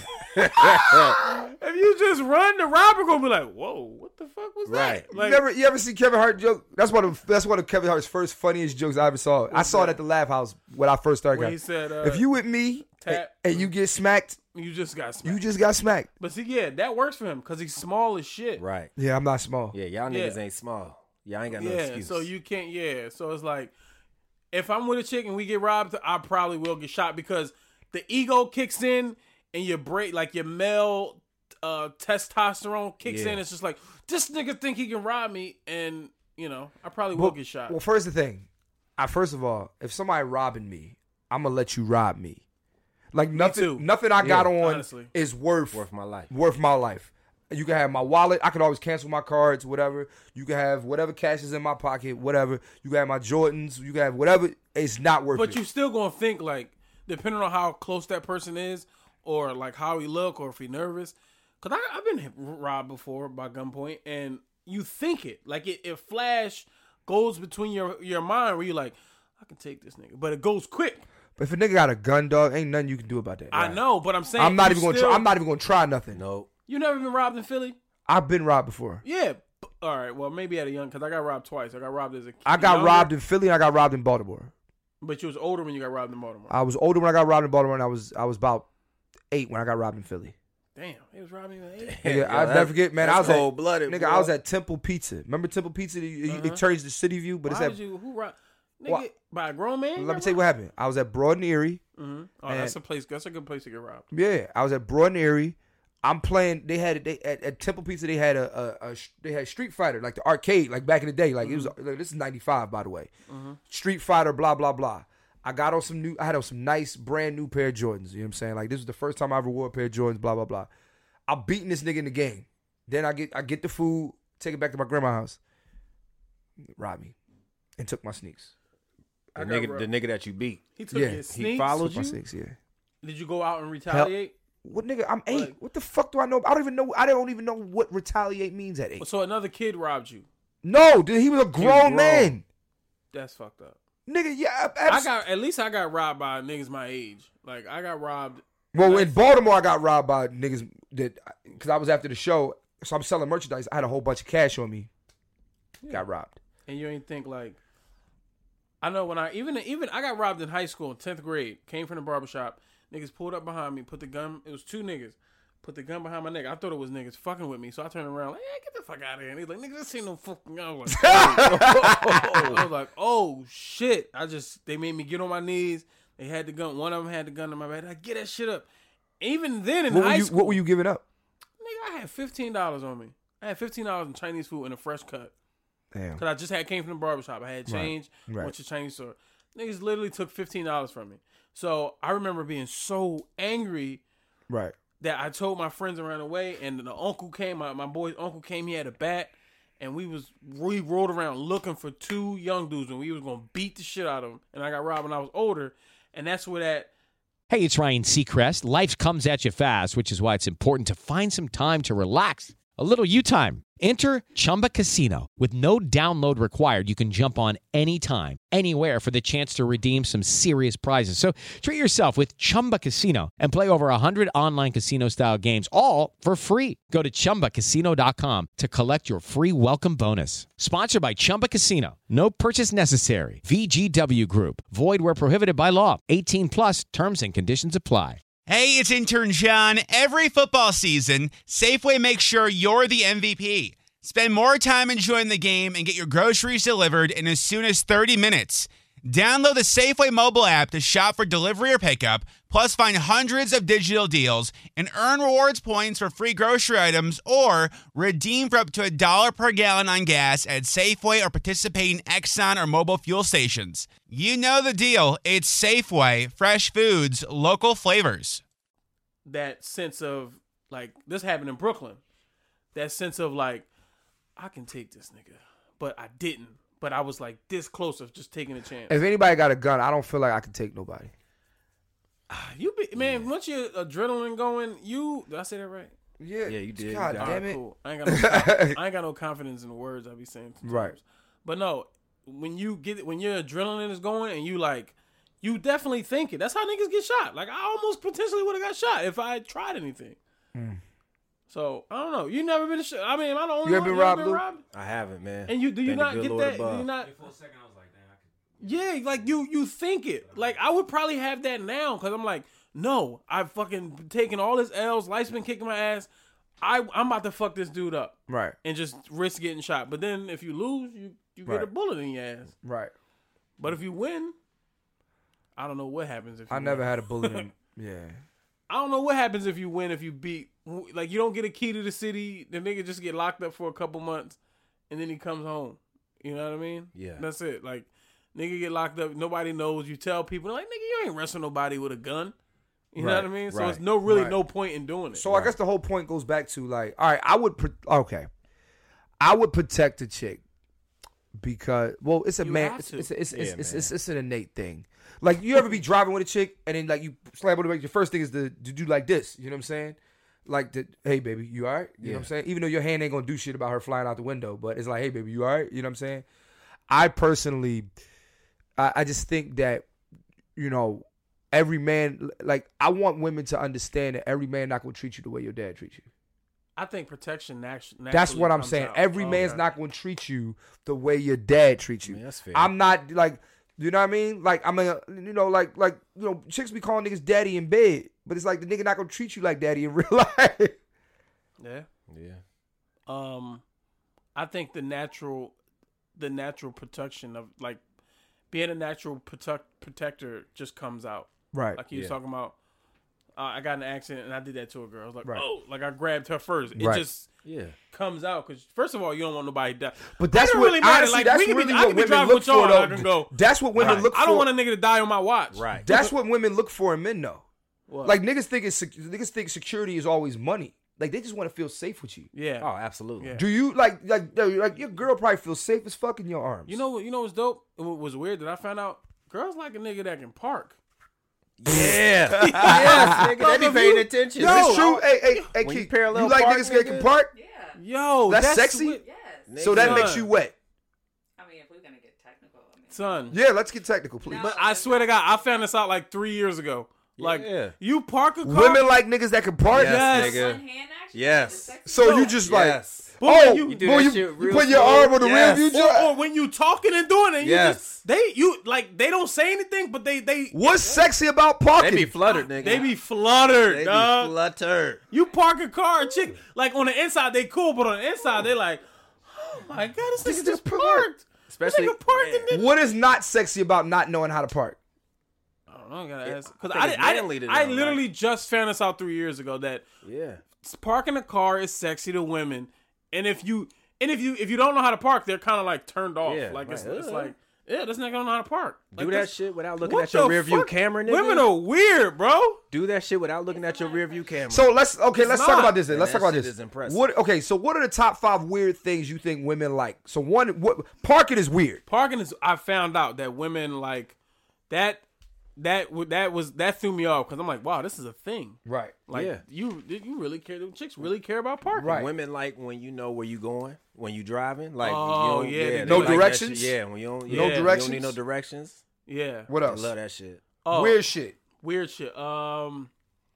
if you just run. The robber gonna be like, "Whoa, what the fuck was right. that?" Like, you ever you ever see Kevin Hart joke? That's one of that's one of Kevin Hart's first funniest jokes I ever saw. I saw that? it at the Laugh House when I first started. When he said, uh, "If you with me tap, and, and you get smacked, you just got smacked. You just got smacked." But see, yeah, that works for him because he's small as shit. Right. Yeah, I'm not small. Yeah, y'all niggas Yeah. ain't small. Y'all ain't got no yeah, excuse. so you can't. Yeah, so it's like if I'm with a chick and we get robbed, I probably will get shot because the ego kicks in and your break, like your male uh, testosterone kicks Yeah. in. It's just like this nigga think he can rob me, and you know I probably will well, get shot. Well, first the thing, I first of all, if somebody robbing me, I'm gonna let you rob me. Like nothing, too. nothing I got Yeah, on honestly. is worth Worth my life. Worth my life. You can have my wallet. I can always cancel my cards, whatever. You can have whatever cash is in my pocket, whatever. You can have my Jordans. You can have whatever. It's not worth But it. you still gonna think like, depending on how close that person is, or like how he look, or if he nervous. Cause I, I've been hit- robbed before by gunpoint, and you think it like it, it flash goes between your your mind where you're like, I can take this nigga, but it goes quick. But if a nigga got a gun, dog, ain't nothing you can do about that. I know, but I'm saying I'm not you even gonna. still- Try, I'm not even gonna try nothing. No. You never been robbed in Philly? I've been robbed before. Yeah. b- All right. Well, maybe at a young, cause I got robbed twice. I got robbed as a. I got younger, robbed in Philly. And I got robbed in Baltimore. But you was older when you got robbed in Baltimore. I was older when I got robbed in Baltimore, and I was I was about eight when I got robbed in Philly. Damn, he was robbing me. At eight. Nigga, Yo, I'll that- never forget, man. I was cold at, blooded. nigga, bro. I was at Temple Pizza. Remember Temple Pizza? It, Uh-huh. it turns to City View, but Why it's at. would you? Who robbed? Nigga, Why- by a grown man? Let me tell you what happened. I was at Broad and Erie. Mm-hmm. Oh, and- that's a place. That's a good place to get robbed. Yeah, I was at Broad and Erie. I'm playing. They had they at, at Temple Pizza. They had a, a, a they had Street Fighter, like the arcade, like back in the day. Like it was. Like, this is ninety-five, by the way. Mm-hmm. Street Fighter, blah blah blah. I got on some new. I had on some nice brand new pair of Jordans. You know what I'm saying? Like this was the first time I ever wore a pair of Jordans. Blah blah blah. I'm beating this nigga in the game. Then I get I get the food, take it back to my grandma's house. Robbed me, and took my sneaks. The I got nigga, robbed. the nigga that you beat. He took Yeah, his He sneaks. followed Took my you. sneaks, yeah. Did you go out and retaliate? What nigga? I'm eight. Like- What the fuck do I know? I don't even know. I don't even know what retaliate means at eight. So another kid robbed you. No, dude, he was a grown, grown. man. That's fucked up. Nigga, yeah. I Abs- got at least I got robbed by niggas my age. Like I got robbed. well, in Baltimore, I got robbed by niggas that because I was after the show, so I'm selling merchandise. I had a whole bunch of cash on me. Got robbed. And you ain't think like I know when I even even I got robbed in high school in tenth grade. Came from the barbershop. Niggas pulled up behind me, put the gun. It was two niggas. Put the gun behind my neck. I thought it was niggas fucking with me, so I turned around like, "Hey, get the fuck out of here!" And he's like, "Nigga, this ain't no fucking." I was like, oh. I was like, "Oh shit!" I just they made me get on my knees. They had the gun. One of them had the gun in my back. I get that shit up. Even then in What were high you? school, What were you giving up? nigga, I had fifteen dollars on me. I had fifteen dollars in Chinese food and a fresh cut. Damn. Cause I just had came from the barbershop. I had change. Right, right. Went to Chinese store. Niggas literally took fifteen dollars from me. So I remember being so angry Right. that I told my friends around the way, and the uncle came. My, my boy's uncle came. He had a bat, and we was we rolled around looking for two young dudes, and we was gonna beat the shit out of them. And I got robbed when I was older, and that's where that. Hey, it's Ryan Seacrest. Life comes at you fast, which is why it's important to find some time to relax. A little you time. Enter Chumba Casino. With no download required, you can jump on anytime, anywhere for the chance to redeem some serious prizes. So treat yourself with Chumba Casino and play over one hundred online casino-style games, all for free. Go to chumba casino dot com to collect your free welcome bonus. Sponsored by Chumba Casino. No purchase necessary. V G W Group. Void where prohibited by law. eighteen plus terms and conditions apply. Hey, it's intern John. Every football season, Safeway makes sure you're the M V P. Spend more time enjoying the game and get your groceries delivered in as soon as thirty minutes. Download the Safeway mobile app to shop for delivery or pickup, plus find hundreds of digital deals and earn rewards points for free grocery items or redeem for up to a dollar per gallon on gas at Safeway or participating Exxon or mobile fuel stations. You know the deal. It's Safeway, fresh foods, local flavors. That sense of, like, this happened in Brooklyn. That sense of, like, I can take this nigga, but I didn't. But I was, like, this close of just taking a chance. If anybody got a gun, I don't feel like I can take nobody. You be, man, once your adrenaline going, you, did I say that right? Yeah, yeah, you did. God you got damn it. it. Cool. I ain't got no, conf- I ain't got no confidence in the words I be saying sometimes. Right. But no, when you get, when your adrenaline is going and you, like, you definitely think it. That's how niggas get shot. Like, I almost potentially would have got shot if I had tried anything. Mm. So, I don't know. You never been shot. I mean, am I the only you one? ever been You ever robbed, been Lou? robbed? I haven't, man. And you, do you Thank the not good get Lord that? above. Do you not? For a second, I was like, damn, I could. Yeah, like you you think it. Like I would probably have that now because I'm like, no, I've fucking taken all his L's, life's been kicking my ass. I I'm about to fuck this dude up. Right. And just risk getting shot. But then if you lose, you, you get Right. a bullet in your ass. Right. But if you win, I don't know what happens if you I never win. had a bullet in. Yeah. I don't know what happens if you win, if you beat. Like, you don't get a key to the city. The nigga just get locked up for a couple months, and then he comes home. You know what I mean? Yeah. That's it. Like, nigga get locked up. Nobody knows. You tell people, like, nigga, you ain't wrestling nobody with a gun. You know Right, what I mean? So right, it's no really right. no point in doing it. So I guess the whole point goes back to like, all right, I would pro- okay, I would protect a chick because well, it's a You man, have it's to. it's it's, Yeah, it's, it's, man. it's it's an innate thing. Like you ever be driving with a chick and then like you slam on the brake, your first thing is to, to do like this. You know what I'm saying? Like, the, hey baby, you all right? You know Yeah. what I'm saying? Even though your hand ain't gonna do shit about her flying out the window, but it's like, hey baby, you all right? You know what I'm saying? I personally, I, I just think that you know. Every man, like, I want women to understand that every man not going to treat you the way your dad treats you. I think protection naturally. That's what I'm saying. Out. Every Oh, man's okay. not going to treat you the way your dad treats you. I mean, that's fair. I'm not, like, you know what I mean? Like, I'm a, you know, like, like, you know, chicks be calling niggas daddy in bed, but it's like the nigga not going to treat you like daddy in real life. Yeah. Yeah. Um, I think the natural, the natural protection of like being a natural protect, protector just comes out. Right. Like he was Yeah. talking about. Uh, I got in an accident and I did that to a girl. I was like, Right. oh, like I grabbed her first. It Right. just Yeah. comes out because first of all, you don't want nobody to die. But that's It don't what, really matter. honestly, Like, that's we can be- really I what can be women driving look with y'all for, and I though. can go, That's what women Right. look for. I don't want a nigga to die on my watch. Right. That's what women look for in men, though. What? Like niggas think it's sec- niggas think security is always money. Like they just want to feel safe with you. Yeah. Oh, absolutely. Yeah. Do you like like like your girl probably feels safe as fuck in your arms? You know what? You know what's dope? What was weird that I found out? Girls like a nigga that can park. Yeah. Yes, nigga. They be If paying you- attention. Yo, It's true. Hey, hey, hey, When you Keith, parallel you like park, niggas that can nigga? park? Yo, That's that's, sexy? what- Yes. So that Son. makes you wet. I mean, if we're gonna get technical, I mean, Son. Yeah, let's get technical, please. But I swear to God, I found this out like three years ago. Like, Yeah. you park a car. Women like niggas that can park. Yes, Yes. nigga. one hand action. Yes. is sexy. So you just like, Yes. Boy, oh, you- You do boy, that you, shit you real put your slow. arm on the Yes. rear view. or, joint. or when you talking and doing it, you Yes. just, they you like they don't say anything, but they they What's sexy about They parking? be fluttered, nigga. they be fluttered, They dog. be fluttered. You park a car, a chick like on the inside they cool, but on the inside they like, oh my God, this This nigga is just just parked. Especially- this nigga parked and then What is not sexy about not knowing how to park? I don't know, I gotta ask because I think I, it's did- I, manly to did- I know, literally just found this out three years ago that Yeah. parking a car is sexy to women, and if you and if you if you don't know how to park, they're kind of like turned off. Yeah, like it's, right. it's Ugh. like, yeah, this nigga don't know how to park. Do Like, that this- shit without looking what at your the rear view fuck? camera, nigga. Women are weird, bro. Do that shit without looking at your rear view camera. So let's okay, It's let's not. talk about this. Then. Man, Let's that talk about shit this. is impressive. What? Okay, so what are the top five weird things you think women like? So one, what parking is weird. Parking is. I found out that women like that. that w- that was that threw me off because I'm like, wow, this is a thing. Right. Like Yeah. you you really care. The chicks really care about parking. Right. Women like when you know where you going, when you driving. Like, Oh, you don't, yeah, they they do No like that directions? shit. Yeah, when you don't, No yeah, directions? You don't need no directions. Yeah. What I else? love that shit. Oh, Weird shit. Weird shit. Um,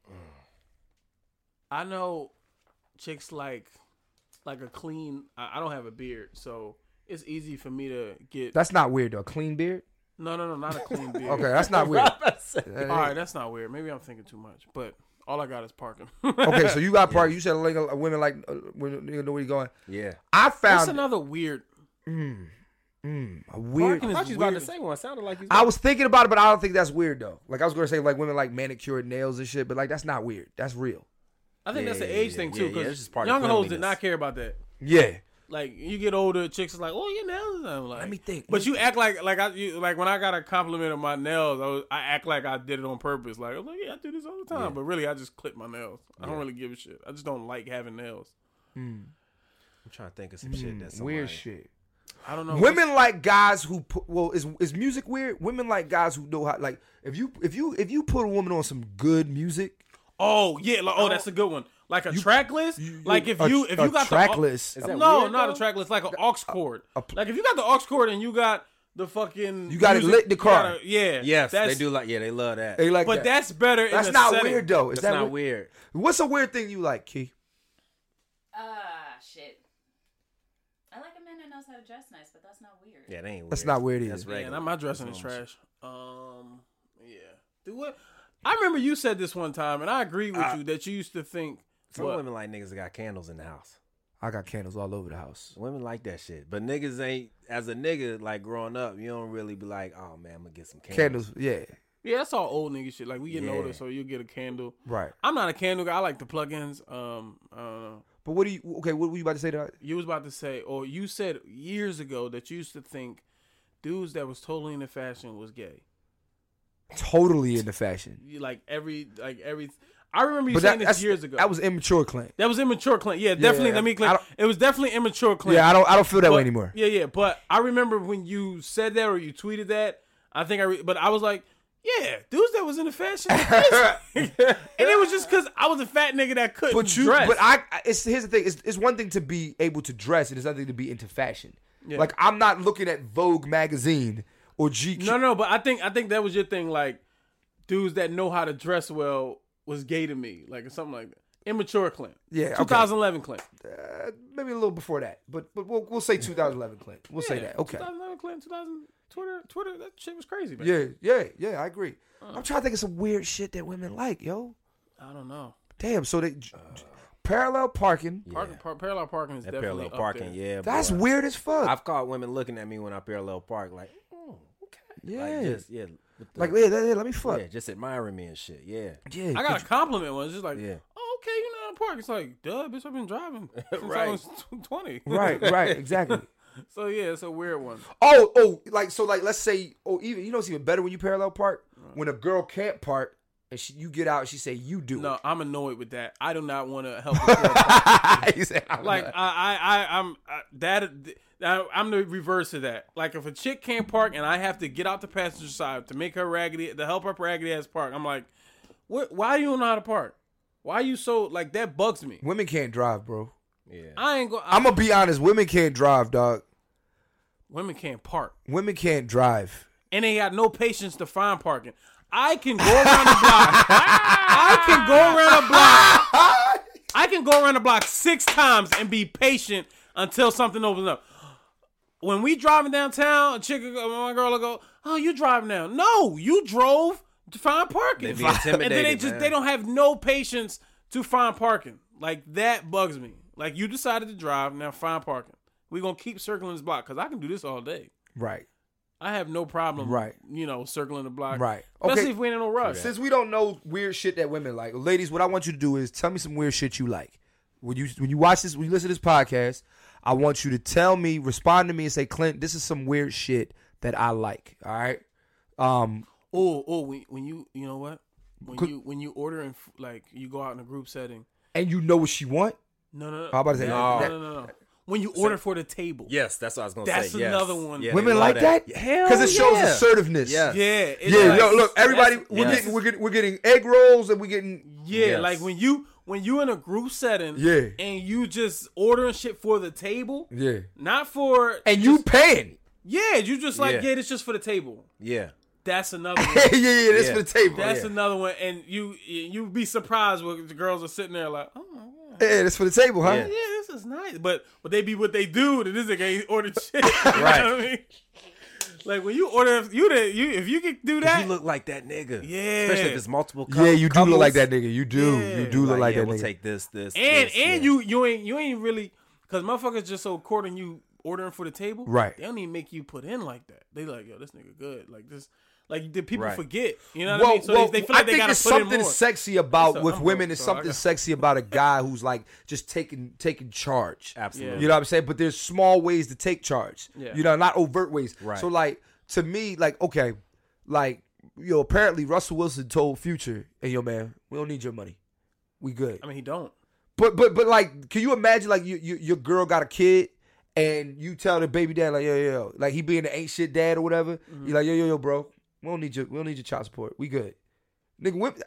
I know chicks like like a clean. I, I don't have a beard, so it's easy for me to get. That's not weird though. Clean beard. No, no, no, not a clean beard. Okay, that's not weird. All right, that's not weird. Maybe I'm thinking too much, but all I got is parking. Okay, so you got part. You said like uh, women like uh, when you know where you going. Yeah. I found. That's another weird. Mm, mm, a weird. Parking I is thought you was about to weird. say one. Sounded like you. I was thinking about it, but I don't think that's weird though. Like I was gonna say like women like manicured nails and shit, but like that's not weird. That's real. I think Yeah, that's an yeah, age yeah, thing yeah, too, yeah, it's because just part of younger hoes did cleanliness. not care about that. Yeah. Like you get older, chicks is like, "Oh, your nails." I'm like, Let me think. But you act like like I you, like when I got a compliment of my nails, I, was, I act like I did it on purpose. Like I'm like, yeah, I do this all the time, Yeah. but really I just clip my nails. I don't Yeah. really give a shit. I just don't like having nails. Mm, I'm trying to think of some shit that's weird shit. I don't know. Women like guys who put. Well, is is music weird? Women like guys who know how. Like if you if you if you put a woman on some good music. Oh yeah, like, oh that's a good one. Like a track list. Like if a- you if a you got track the, list. Is that no, weird, not though? a track list. Like an aux cord. like if you got the aux cord and you got the fucking You got it music, lit in the you car. gotta- yeah. Yes, they that's- do like. Yeah, they love that. They like But that. that's better. That's in the not setting. weird though. Is That's that not weird? weird. What's a weird thing you like, Key? Ah, shit. I like a man that knows how to dress nice, but that's not weird. Yeah, they ain't weird. That's not weird either. That's Man, regular. not my dressing That's is normal trash. Um, yeah. Do what? I remember you said this one time, and I agree with Uh, you that you used to think. Some what? women like niggas that got candles in the house. I got candles all over the house. Women like that shit. But niggas ain't, as a nigga, like growing up, you don't really be like, oh man, I'm gonna get some candles. Candles, yeah. Yeah, that's all old nigga shit. Like we getting Yeah. older, so you get a candle. Right. I'm not a candle guy. I like the plugins. Um, I don't know. But what do you? Okay, what were you about to say to that? You was about to say, or you said years ago that you used to think dudes that was totally into fashion was gay. Totally into fashion. You like every like every. I remember you But saying that, this that's, years ago. that was immature, Clint. That was immature, Clint. Yeah, definitely. Yeah, let me I clear. don't- It was definitely immature, Clint. Yeah, I don't. I don't feel that way But- anymore. Yeah, yeah. But I remember when you said that or you tweeted that. I think I. Re- but I was like, yeah, dudes that was into fashion, and it was just because I was a fat nigga that couldn't But you, dress. but I. It's here's the thing. It's, it's one thing to be able to dress, and it's another thing to be into fashion. Yeah. Like I'm not looking at Vogue magazine or G Q. No, no, but I think I think that was your thing. Like dudes that know how to dress well was gay to me, like or something like that. Immature Clint. Yeah, okay. twenty eleven Clint. Uh, maybe a little before that, but but we'll we'll say two thousand eleven, Clint. We'll say Yeah, that. Okay. twenty eleven Clint. two thousand Twitter. Twitter. That shit was crazy, man. Yeah, yeah, yeah. I agree. I'm trying to think of some weird shit that women like, yo. I don't know. Damn. So they j- j- parallel parking. Parking, par- parallel parking is That definitely parallel up parking, there. yeah. That's boy. weird as fuck. I've caught women looking at me when I parallel park, like, oh, okay. Yeah. Like, just, yeah. with the- Like, yeah, yeah, let me fuck. Yeah, just admiring me and shit, yeah. Yeah. I got a compliment one. It's just like, Yeah. oh, okay, you know how to park. It's like, duh, bitch, I've been driving since I Right. was twenty. Right, right, exactly. So yeah, it's a weird one. Oh, oh, like so, like let's say, oh, even you know, it's even better when you parallel park. When a girl can't park and she, you get out, and she say you do. No, it. I'm annoyed with that. I do not want to help. A girl park. You say, I'm like not. I, I, I, I'm I, that. I, I'm the reverse of that. Like if a chick can't park and I have to get out the passenger side to make her raggedy, to help her raggedy ass park, I'm like, what? Why you don't know how to park? Why are you so like that? Bugs me. Women can't drive, bro. Yeah. I ain't go. I'm gonna be honest. Women can't drive, dog. Women can't park. Women can't drive. And they got no patience to find parking. I can go around the block. I can go around the block. I can go around the block six times and be patient until something opens up. When we driving downtown, a chick, will go- my girl will go, "Oh, you driving now?" No, you drove to find parking. They be and then they intimidated, just man. they don't have no patience to find parking. Like that bugs me. Like you decided to drive, now find parking. We gonna keep circling this block because I can do this all day. Right. I have no problem, Right. you know, circling the block. Right. Especially Okay. if we ain't in no rush. Since we don't know weird shit that women like, ladies, what I want you to do is tell me some weird shit you like. When you when you watch this, when you listen to this podcast, I want you to tell me, respond to me, and say, Clint, this is some weird shit that I like. All right. Um. Oh, oh, when, when you, you know what? When Could- you when you order and like you go out in a group setting. And you know what she want. No, no, no. How about to say no, that- no, no, no. when you order for the table. Yes, that's what I was gonna that's say. That's another one. Yeah, Women like that? Hell Because it shows yeah. assertiveness. Yes. Yeah, it's Yeah, like- yo, look, everybody, that's- we're yes. getting, we're getting, we're getting egg rolls, and we're getting. Yeah, Yes. like when you when you in a group setting, Yeah. and you just ordering shit for the table, Yeah. not for And you paying. yeah, you just like Yeah. yeah, it's just for the table. Yeah. That's another one. yeah, yeah, that's Yeah. for the table. That's yeah. another one, and you you be surprised when the girls are sitting there like, oh my god, Yeah, that's for the table, huh? yeah, Yeah. this is nice, but but they be what they do, and this nigga ain't ordered shit. You Right. know what I mean? Like when you order, you the, you if you can do that, You look like that nigga. Yeah. Especially if it's multiple. Yeah, cou- you do couples. look like that nigga. You do. Yeah. You do look like yeah, that we'll nigga. take this, this, and this, and yeah. you you ain't you ain't really because motherfuckers just so courting you ordering for the table, Right. They don't even make you put in like that. They like, yo, this nigga good, like this, like the people Right. forget, you know what well, I mean? So well, they, they feel like I they think gotta there's put in something more. sexy about So, with I'm women. broke, There's so I something got- sexy about a guy who's like just taking taking charge. Absolutely. You know what I'm saying? But there's small ways to take charge. Yeah. You know, not overt ways. Right. So like to me, like okay, like yo, apparently Russell Wilson told Future, "Hey, yo, man, we don't need your money. We good." I mean, he don't. But but but like, can you imagine like you, you your girl got a kid and you tell the baby dad like yo yo, yo like he being the ain't shit dad or whatever. Mm-hmm. You're like yo yo yo bro, we don't need your we don't need your child support. We good, nigga. Whip.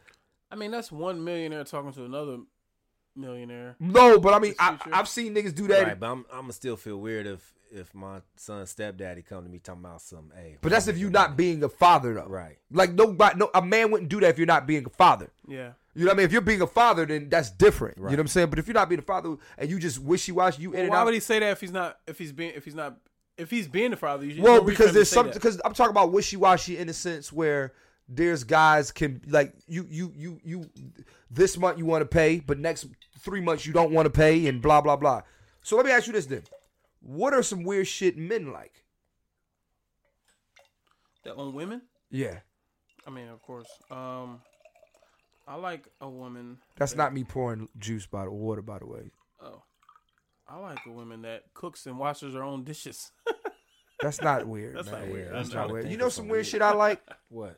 I mean, that's one millionaire talking to another millionaire. No, but I mean I, Future. I've seen niggas do that. Right, but I'm I'm gonna still feel weird if if my son's stepdaddy come to me talking about some. Hey, But that's if you not being a father though. Right. Like nobody, no, a man wouldn't do that if you're not being a father. Yeah. You know what I mean? If you're being a father, then that's different. Right. You know what I'm saying? But if you're not being a father and you just wishy washy, you in Well, and why out. would he say that if he's not if he's being if he's not if he's being the father? You, Well, no reason for because him to there's say some that. because I'm talking about wishy washy in the sense where there's guys can like you you you you this month you want to pay, but next three months you don't want to pay, and blah blah blah. So let me ask you this then: what are some weird shit men like? that on women. Yeah, I mean, of course. Um, I like a woman. that's that- not me pouring juice by the water, by the way. Oh, I like a woman that cooks and washes her own dishes. That's not weird. That's man. not weird. That's I'm not trying to weird. think You know of some some weird weird- shit I like? What?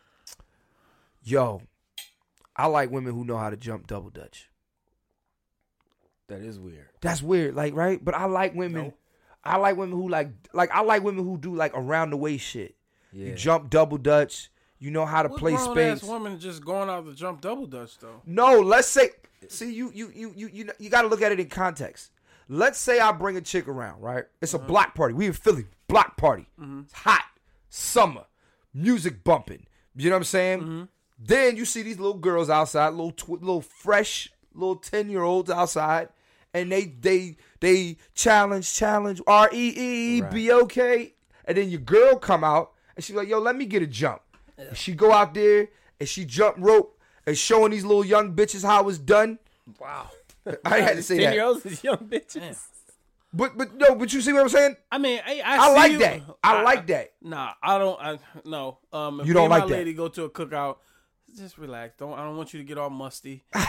Yo, I like women who know how to jump double dutch. That is weird. That's weird, like right? But I like women. No. I like women who like like I like women who do like around the way shit. Yeah. You jump double dutch. You know how to What play grown ass spades. woman just going out to jump double dutch though? No, let's say. See, you you you you you you got to look at it in context. Let's say I bring a chick around, right? It's a block party. We in Philly, block party. It's hot, summer, music bumping. You know what I'm saying? Then you see these little girls outside, little tw- little fresh, little ten year olds outside, and they they they challenge challenge R E E B O K, and then your girl come out and she's like, yo, let me get a jump. And she go out there and she jump rope and showing these little young bitches how it's done. Wow. I had to say Ten that. year olds is young bitches. But but no, but you see what I'm saying? I mean, I I, I see like you. that. I like that. Nah, I don't. I no. Um, if You me don't and my like that. lady go to a cookout. Just relax. Don't. I don't want you to get all musty, and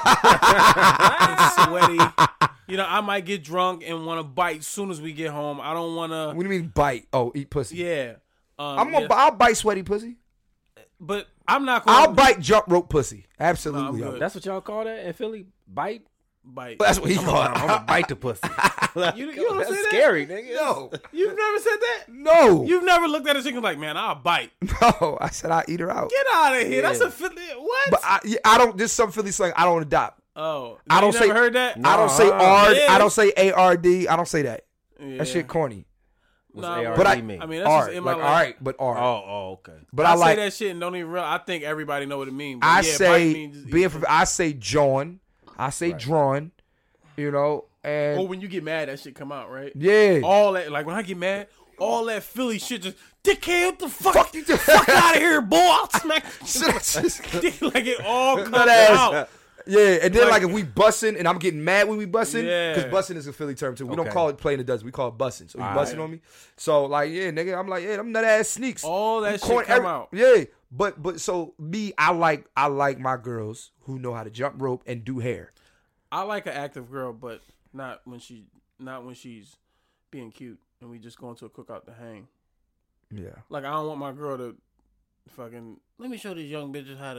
sweaty. You know, I might get drunk and want to bite as soon as we get home. I don't want to. What do you mean bite? Oh, eat pussy. Yeah. Um, I'm gonna yeah. I'll bite sweaty pussy. But I'm not going I'll bite jump rope pussy. Absolutely. No, I'm yo. good. That's what y'all call that in Philly? Bite? bite. That's what he I'm called. gonna, I'm gonna bite the pussy. You, you don't That's say that? scary, nigga. No. You've never said that? No. You've never looked at a chicken like, man, I'll bite. No. I said I eat her out. Get out of here. Yeah. That's a Philly. What? But I, yeah, I don't. There's some Philly slang I don't adopt. oh, I don't you say. never heard that? I don't say Nah. R. Yeah. I don't say A R D. I don't say that. Yeah. That shit corny. What's Nah, A R D but I- mean? I mean, that's R. just in my Like life. all right, but R. oh, oh, okay. But I, I, like. say that shit and don't even realize. I think everybody know what it means. But I yeah, say bite means just being. eat. From, I say John. I say drawn. You know, and Or when you get mad, that shit come out, right? yeah. All that, like when I get mad, all that Philly shit just, dickhead, what the fuck? Fuck you, fuck out of here, boy. I'll smack like it all comes out. Yeah, and then Like- like, if we bussin' and I'm getting mad when we bussin', Yeah. because bussin' is a Philly term too. We don't Okay. call it playing the dozen, we call it bussin'. So you All bussin' right. on me. So like, yeah, nigga, I'm like, yeah, them nut ass sneaks. All that I'm shit corny- come every- out. Yeah, but but so me, I like I like my girls who know how to jump rope and do hair. I like an active girl, but not when she, not when she's being cute and we just going to a cookout to hang. Yeah. Like I don't want my girl to fucking let me show these young bitches how to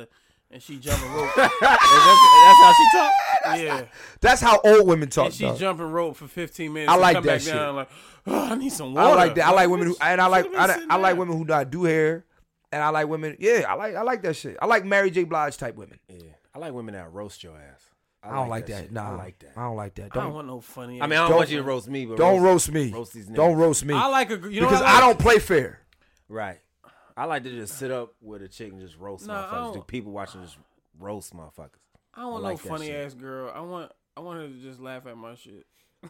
and she jumping rope. that's, that's how she talk. Yeah, That's how old women talk. and she dog. jumping rope for fifteen minutes. I and like come that back shit. Down, like, oh, I need some water. I like that. I like women who, bitch, and I like, should've been I, sitting I like down. women who not do hair, and I like women. Yeah, I like, I like that shit. I like Mary J. Blige type women. Yeah, I like women that roast your ass. I, don't like that. shit. Nah, I like that. I don't like that. I don't want no funny. I mean, I don't, Don't- want you to roast me, but Don't roast, roast me. Roast these niggas. Don't roast me. I like a you know because what I, like? I don't play fair. Right. I like to just sit up with a chick and just roast Nah, I motherfuckers. Do don't- people watching just roast motherfuckers? I don't want I like no that funny shit. ass girl. I want I want her to just laugh at my shit.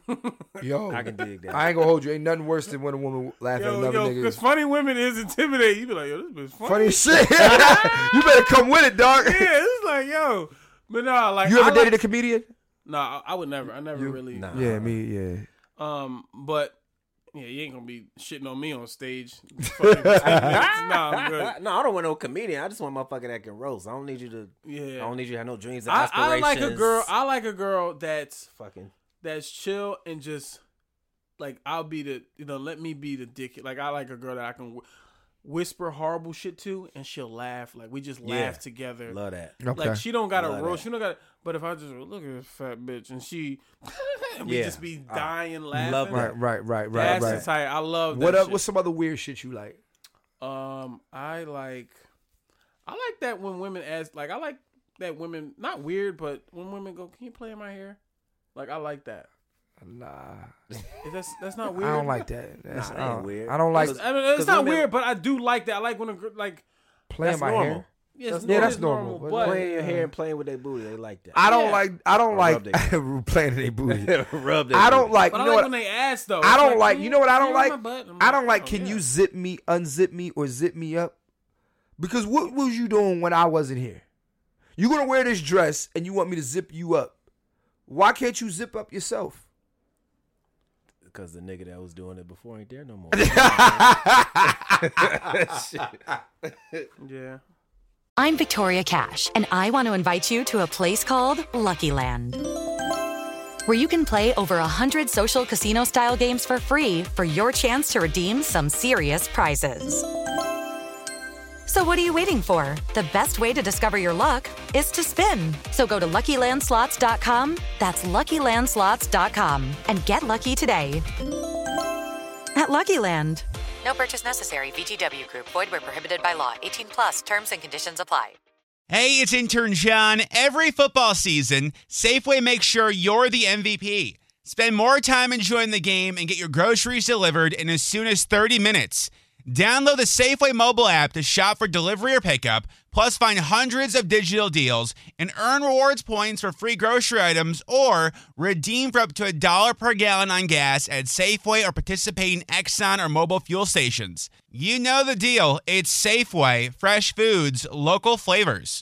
Yo, I can dig that. I ain't gonna hold you. Ain't nothing worse than when a woman laugh at Yo, another yo, nigga. because funny women is intimidating. You be like, yo, this bitch funny. Funny as shit. You better come with it, dog. Yeah, it's like, yo. But no, like You ever I dated like, a comedian? No, I, I would never. I never really. Nah. Yeah, me. Yeah. Um, but yeah, you ain't gonna be shitting on me on stage. Fucking nah, I'm good. No, I don't want no comedian. I just want a motherfucker that can roast. I don't need you to. Yeah, I don't need you to have no dreams and I, I aspirations. like a girl. I like a girl that's fucking that's chill and just like I'll be the you know let me be the dick. Like I like a girl that I can wh- whisper horrible shit to and she'll laugh. Like we just laugh Yeah. together. Love that. Okay. Like she don't got to Love roast. that. She don't got. But if I just look at this fat bitch and she, and we Yeah. just be Uh, dying laughing. love that. Right, right, right, right, That's right. the type. I love that. What up? shit. What's some other weird shit you like? Um, I like, I like that when women ask, like, I like that women, not weird, but when women go, "Can you play in my hair?" Like, I like that. Nah, Is that's that's not weird. I don't like that. That's, Nah, it I ain't don't- weird. I don't like I mean, it's 'Cause not women- weird, but I do like that. I like when a gr- like playing That's my normal. hair. yeah, it's, Yeah, it that's is normal, But, but- playing your hair and playing with their booty. They like that. I don't Yeah. like. I don't Or like rub their playing in their booty. Rub their I don't booty. like. but You I know like what? when they ask though. I It's don't like. "Can You know what I don't can like? rub my butt?" I'm I don't like, like. "Oh, Can yeah." you zip me, unzip me, or zip me up? Because what was you doing when I wasn't here? You gonna wear this dress and you want me to zip you up? Why can't you zip up yourself? Because the nigga that was doing it before ain't there no more. Yeah. I'm Victoria Cash, and I want to invite you to a place called Lucky Land, where you can play over a hundred social casino-style games for free for your chance to redeem some serious prizes. So what are you waiting for? The best way to discover your luck is to spin. So go to Lucky Land Slots dot com. That's Lucky Land Slots dot com and get lucky today. At Lucky Land. No purchase necessary. V G W Group. Void where prohibited by law. eighteen plus. Terms and conditions apply. Hey, it's intern John. Every football season, Safeway makes sure you're the M V P. Spend more time enjoying the game and get your groceries delivered in as soon as thirty minutes. Download the Safeway mobile app to shop for delivery or pickup, plus find hundreds of digital deals and earn rewards points for free grocery items or redeem for up to a dollar per gallon on gas at Safeway or participating Exxon or mobile fuel stations. You know the deal. It's Safeway. Fresh foods, local flavors.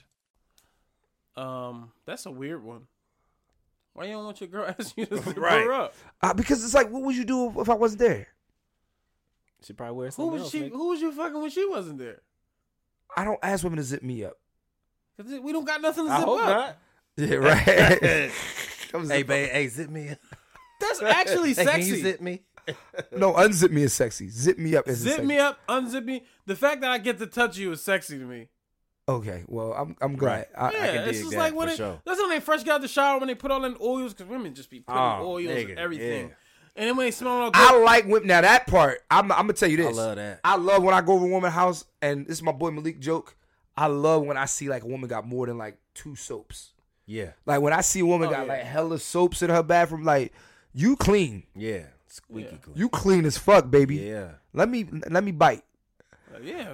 Um, that's a weird one. Why you don't want your girl ask you to zip Right. her up? Uh, because it's like, what would you do if I wasn't there? She probably wear Who something was else. she? nigga. Who was you fucking when she wasn't there? I don't ask women to zip me up. 'Cause we don't got nothing to I zip hope up. not. Yeah, right. Come Hey, zip babe, hey, zip me. That's actually Hey, sexy. can you zip me? up. No, unzip me is sexy. Zip me up is Zip sexy. me up, unzip me. The fact that I get to touch you is sexy to me. Okay, well, I'm I'm glad. I, Yeah, I can it's dig just that like when for they, sure. that's when they fresh got out the shower when they put all them oils because women just be putting Oh, oils nigga, and everything. yeah. And then when they smell all good, I like women. Now that part, I'm, I'm gonna tell you this. I love that. I love when I go to a woman's house, and this is my boy Malik joke. I love when I see like a woman got more than like two soaps. Yeah. Like when I see a woman Oh, got yeah. like hella soaps in her bathroom, like you clean. Yeah. Squeaky clean. You clean as fuck, baby. Yeah. Let me let me bite. uh, yeah,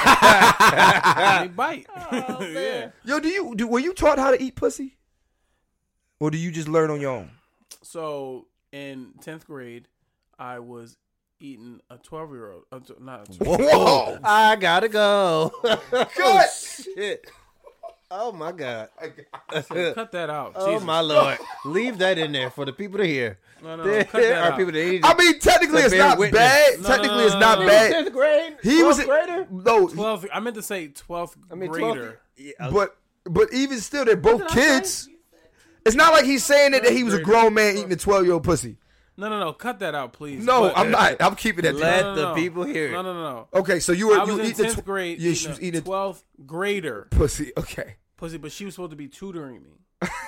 they bite. yeah. Yo, do you do? Were you taught how to eat pussy, or do you just learn on your own? So in tenth grade, I was eating a twelve year old. Uh, not a twelve. Whoa. I gotta go. Good shit. Oh my God. Cut that out. Oh Jesus. my Lord. Leave that in there for the people to hear. No, no, no, There cut that are out. people that need I mean, technically to it's bear not witness. bad. No, technically no, it's no, not no, no. bad. tenth grade? He was twelfth grader? no, twelve. I meant to say twelfth I mean, twelfth grader. Yeah, but but even still, they're both did I kids. It's not like he's saying that, that he was a grown man eating a twelve year old pussy. No, no, no. Cut that out, please. No, But- I'm not. I'm keeping that. Let No, no, the no. people hear it. No, no, no, no. Okay, so you were I was you in eat the tenth tw- grade. Yeah, eating she was a eating a twelfth grader pussy. Okay. pussy, but she was supposed to be tutoring me.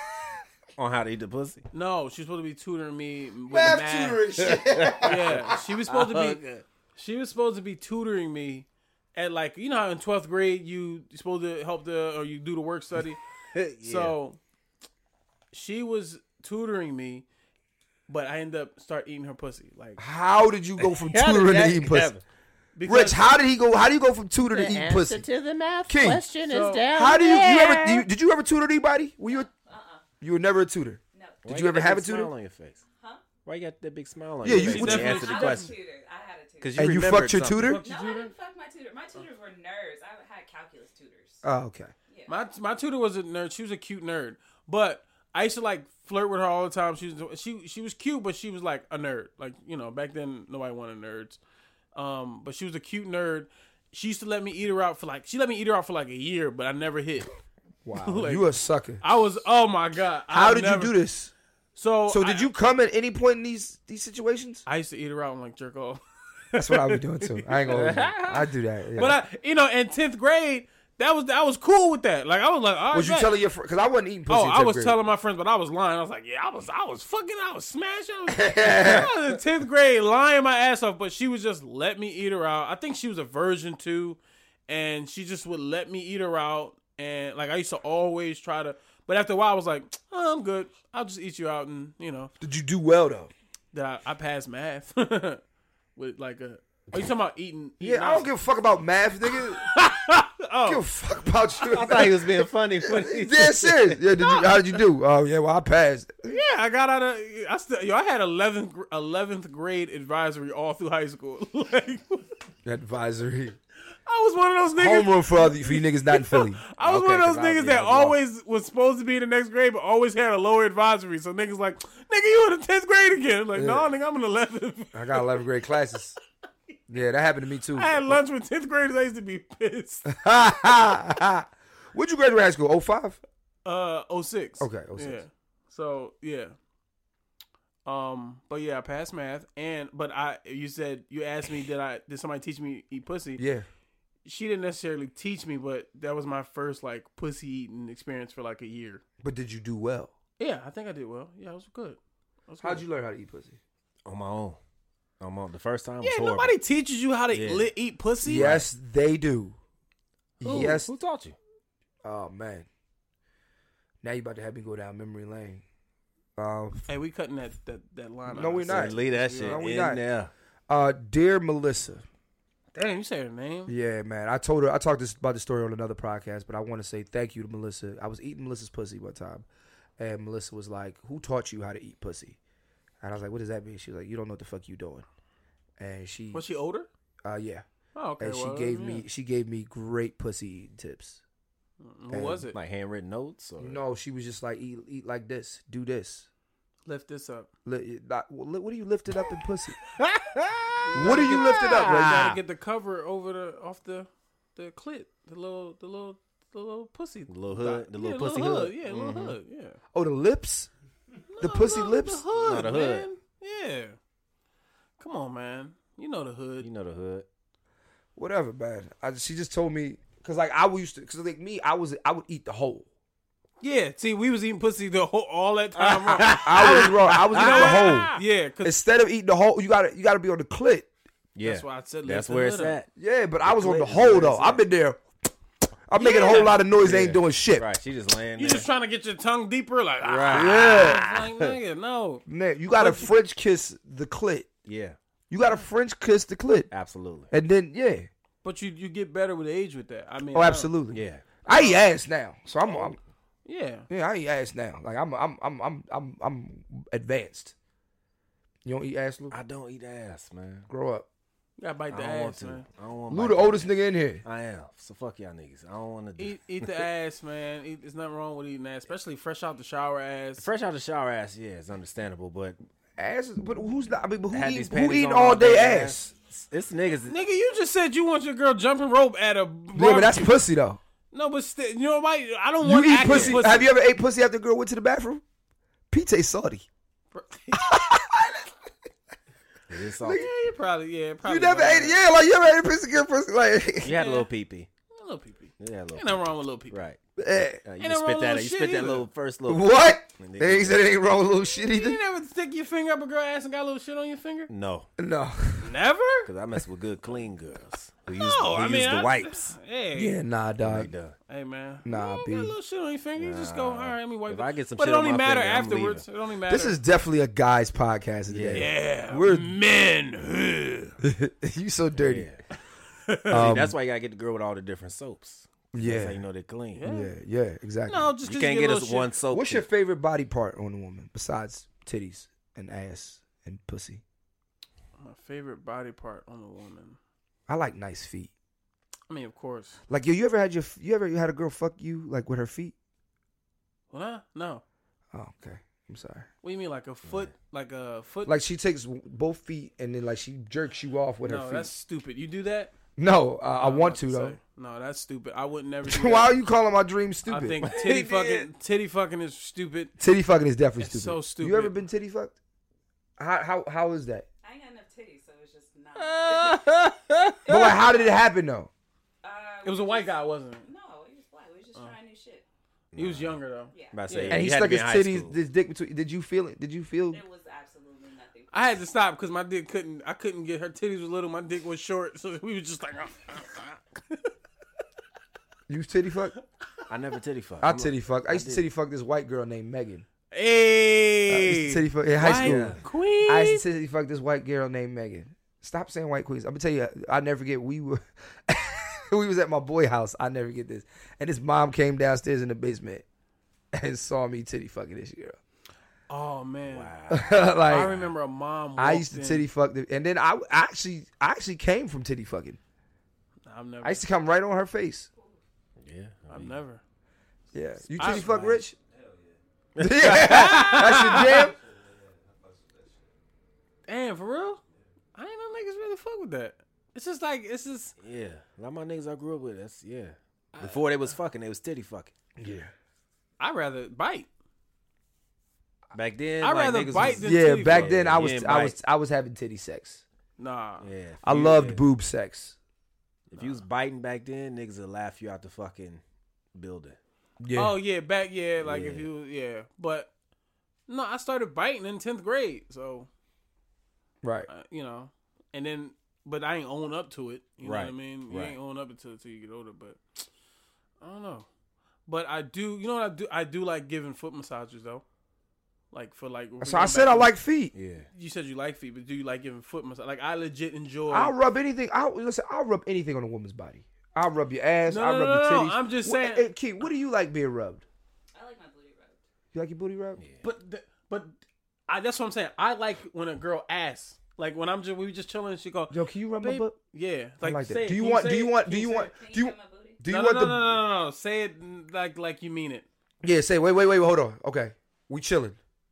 On how to eat the pussy? No, she was supposed to be tutoring me with Math math. tutoring shit. Yeah, she was supposed to be. Okay. She was supposed to be tutoring me at like you know how in twelfth grade you you're supposed to help the or you do the work study. Yeah. So she was tutoring me, but I ended up start eating her pussy. Like How did you go from How did tutor to that eating pussy? happen? because Rich, how did he go? How do you go from tutor to The eating answer pussy? to the math King, question so is down How do you? You there. ever? You, did you ever tutor anybody? Were you? A, Uh-uh. You were never a tutor. No. Why Did you ever got that have a big tutor? smile on your face? Huh? Why you got that big smile on Yeah, your you- face what when you- you answer the I question? was tutored. I had a tutor. Because you And you remembered fucked your something. tutor? No, I didn't fuck my tutor. My tutors were nerds. I had calculus tutors. Oh, okay. Yeah. my my tutor was a nerd. She was a cute nerd, but I used to like flirt with her all the time. She was she she was cute, but she was like a nerd. Like you know, back then nobody wanted nerds. Um, but she was a cute nerd. She used to let me eat her out for like she let me eat her out for like a year, but I never hit. Wow, Like, you a sucker. I was oh my god. How I did never- you do this? So So did I- you come at any point in these these situations? I used to eat her out and like jerk off. That's what I was doing too. I ain't gonna. hold you. I do that. Yeah. But I, you know, in tenth grade, that was I was cool with that. Like I was like, all right, was you bet. telling your friend? Because I wasn't eating pussy. Oh, in I tenth was grade. telling my friends, but I was lying. I was like, yeah, I was, I was fucking, I was smashing. I was, I was in tenth grade, lying my ass off. But she would just let me eat her out. I think she was a virgin too, and she just would let me eat her out. And like I used to always try to, but after a while, I was like, oh, I'm good. I'll just eat you out, and you know. Did you do well though? That I, I passed math with like a. Are you talking about eating? eating Yeah, I don't give a fuck about math, nigga. Oh. Give a fuck about you. I thought he was being funny. When he Yeah, serious. Yeah, did you, how did you do? Oh yeah, well I passed. Yeah, I got out of. I still, yo, I had eleventh gr- eleventh grade advisory all through high school. Like, Advisory. I was one of those niggas. Homeroom for other for you niggas not in Philly. I was Okay, one of those 'cause I- niggas yeah, that I was lost. always was supposed to be in the next grade, but always had a lower advisory. So niggas like, nigga, you in the tenth grade again? Like, no, Yeah. nigga, I'm in eleventh. I got eleventh grade classes. Yeah, that happened to me too. I had lunch with tenth graders. I used to be pissed. Where'd you graduate high school? oh five? Uh, oh six. Okay, oh six. Yeah. So yeah. Um, but yeah, I passed math, and but I, you said you asked me, did I, did somebody teach me to eat pussy? Yeah. She didn't necessarily teach me, but that was my first like pussy eating experience for like a year. But did you do well? Yeah, I think I did well. Yeah, it was good. It was How'd good. you learn how to eat pussy? On my own. On my own. The first time was Yeah, horrible. nobody teaches you how to Yeah. li- eat pussy. Yes, they do. Who? Yes. Who taught you? Oh man. Now you about to have me go down memory lane. Um, Hey, we cutting that that that line. No, out. we not. Leave that shit No, we in not. there. Uh, dear Melissa. Damn, you said her name. Yeah, man. I told her I talked this about the story on another podcast, but I want to say thank you to Melissa. I was eating Melissa's pussy one time, and Melissa was like, "Who taught you how to eat pussy?" And I was like, "What does that mean?" She was like, "You don't know what the fuck you doing." And she Was she older? Uh, yeah. Oh, okay. And she well, gave yeah. me she gave me great pussy eating tips. Who was it? Like handwritten notes? Or? No, she was just like, eat eat like this, do this. Lift this up. Li- not- What are you lifting up in pussy? What are you lifting up You right gotta now? get the cover over the off the the clit, the little the little the little pussy, The little hood? The Yeah, little pussy hood. hood? Yeah, little Mhm. hood. Yeah. Oh, the lips, the pussy no, lips. The hood, No, the hood. man. Yeah. Come on, man. You know the hood. You know the hood. Whatever, man. I, she just told me because like I used to because like me, I was I would eat the whole. Yeah. See, we was eating pussy the whole all that time. wrong. I was wrong. I was You eating know the what? whole. Yeah, 'cause- Instead of eating the whole, you gotta you gotta be on the clit. Yeah. That's why I said That's lift the where it's hood up. at. Yeah, but I The was on clit the is whole where though. it's I've at. been there. I'm making a Yeah. whole lot of noise. They Yeah. ain't doing shit. Right. She just laying You there. just trying to get your tongue deeper, like ah, Right. Yeah. like nigga, no. Man, you gotta French kiss the clit. Yeah. You gotta French kiss the clit, Absolutely. and then yeah. But you you get better with age with that. I mean, Oh, I- absolutely. Yeah. I eat ass now, so I'm, I'm Yeah. yeah. I eat ass now. Like I'm I'm I'm I'm I'm I'm advanced. You don't eat ass, Lou? I don't eat ass, man. Grow up. You gotta bite I the don't want ass, to. man. I don't want Lou, bite the that. oldest nigga in here. I am. So fuck y'all niggas. I don't want to do Eat eat the ass, man. Eat, there's nothing wrong with eating ass, especially fresh out the shower ass. Fresh out the shower ass, yeah, it's understandable, but Ass, is- but who's not? I mean, but who had eat, these who panties eating on all day ass? It's niggas. Nigga, you just said you want your girl jumping rope at a Yeah, but that's barbecue. pussy though. No, but still, you know what? I don't You want eat active pussy. Have you ever ate pussy after a girl went to the bathroom? Pete salty. It is Yeah, salty. you probably, yeah, probably. You never right. ate it? Yeah, like you ever ate a pussy good pussy? Like You had a little pee pee. A little pee pee. Yeah, a little. Ain't nothing wrong with little pee pee. Right. Eh. Uh, you Ain't no spit wrong that. with You shit spit that either. little first little. What? And They then- ain't said it ain't wrong with little shit You either. ain't never stick your finger up a girl ass and got a little shit on your finger? No, No. Never? because I mess with good clean girls who use, No, who I use mean, the I- wipes. Hey. Yeah, nah, dog. Like that. Hey, man. Nah, you B. got a little shit on your finger. You just go, all right, let me wipe If it. I get some but shit it on only my matter finger, I'm afterwards. It leaving. only matter. This is definitely a guy's podcast today. Yeah. We're men. you so dirty. See, Um, that's why you gotta get the girl with all the different soaps. Yeah. That's how you know they're clean. Yeah, yeah, exactly. No, just 'cause You can't you get a us little one shit. soap. What's your favorite body part on a woman besides titties and ass and pussy? My favorite body part on a woman. I like nice feet. I mean, of course. Like yo, you ever had your you ever had a girl fuck you like with her feet? What? No. Oh, okay. I'm sorry. What do you mean, like a foot? Like a foot? Like she takes both feet and then like she jerks you off with no, her feet. that's stupid. You do that? No, uh, I I'm want about to though. say. No, that's stupid. I would never do Why that. are you calling my dream stupid? I think titty fucking, titty fucking is stupid. Titty fucking is definitely It's stupid. so stupid. You ever been titty fucked? How how how is that? I ain't got enough titties, so it's just not. But like, how did it happen though? Uh, It was a white guy, wasn't it? No, he was black. We was just Oh. trying new shit. He was younger though. Yeah. About to say, And he you had to stuck be his in high titties, school. his dick between. Did you feel it? Did you feel? It was absolutely nothing. I had to stop because my dick couldn't. I couldn't get her titties was little. My dick was short, so we was just like. You was titty fuck? I never titty fuck. I I'm titty like- fuck. I used to did. titty fuck this white girl named Megan. Hey, I used to titty fuck in high white school. queen. I used to titty fuck this white girl named Megan. Stop saying white queens. I'm gonna tell you, I never forget. We were we was at my boy house. I never get this. And his mom came downstairs in the basement and saw me titty fucking this girl. Oh man, like I remember a mom. I used to walked titty fuck, the, and then I actually I actually came from titty fucking. in. I've never. I used to come right on her face. Yeah, I've never. Yeah, you I- titty fuck Rich? Yeah, that's your jam. Damn, for real? I ain't know niggas really fuck with that. It's just like it's just. Yeah, a lot of my niggas I grew up with. That's yeah. Before they was fucking, they was titty fucking. Yeah. I'd rather bite. Back then, I'd like, rather niggas bite was- than Yeah, titty back fuck. then I was Yeah, I was bite. I was having titty sex. Nah. Yeah, I you- loved yeah. boob sex. If you was biting back then, niggas would laugh you out the fucking building. Oh yeah, back yeah, like if Yeah. you yeah, but no, I started biting in tenth grade, so Right. uh, you know, and then but I ain't own up to it. You know what I Right, mean? You right. ain't own up until until you get older, but I don't know. But I do, you know what I do? I do like giving foot massages though, like for like. So I said I like feet. Yeah. You said you like feet, but do you like giving foot massage? Like I legit enjoy. I'll rub anything. I'll listen. I'll rub anything on a woman's body. I'll rub your ass. No, I'll no, rub no, your no, titties. no, I'm just What- saying- Hey, Keith, what do you like being rubbed? I like my booty rubbed. You like your booty rubbed? But th- but I, that's what I'm saying. I like when a girl asks. Like when I'm just we just chilling and she go, Yo, can you rub my "Babe," butt? Yeah, I like, like say that. it. Do you Can want? say Do you it? want? Can Do you say want? it? Do you? Do you no, want no, the? no, no, no, no. Say it like like you mean it. Yeah. Say. Wait. Wait. Wait. Hold on. Okay. We chilling.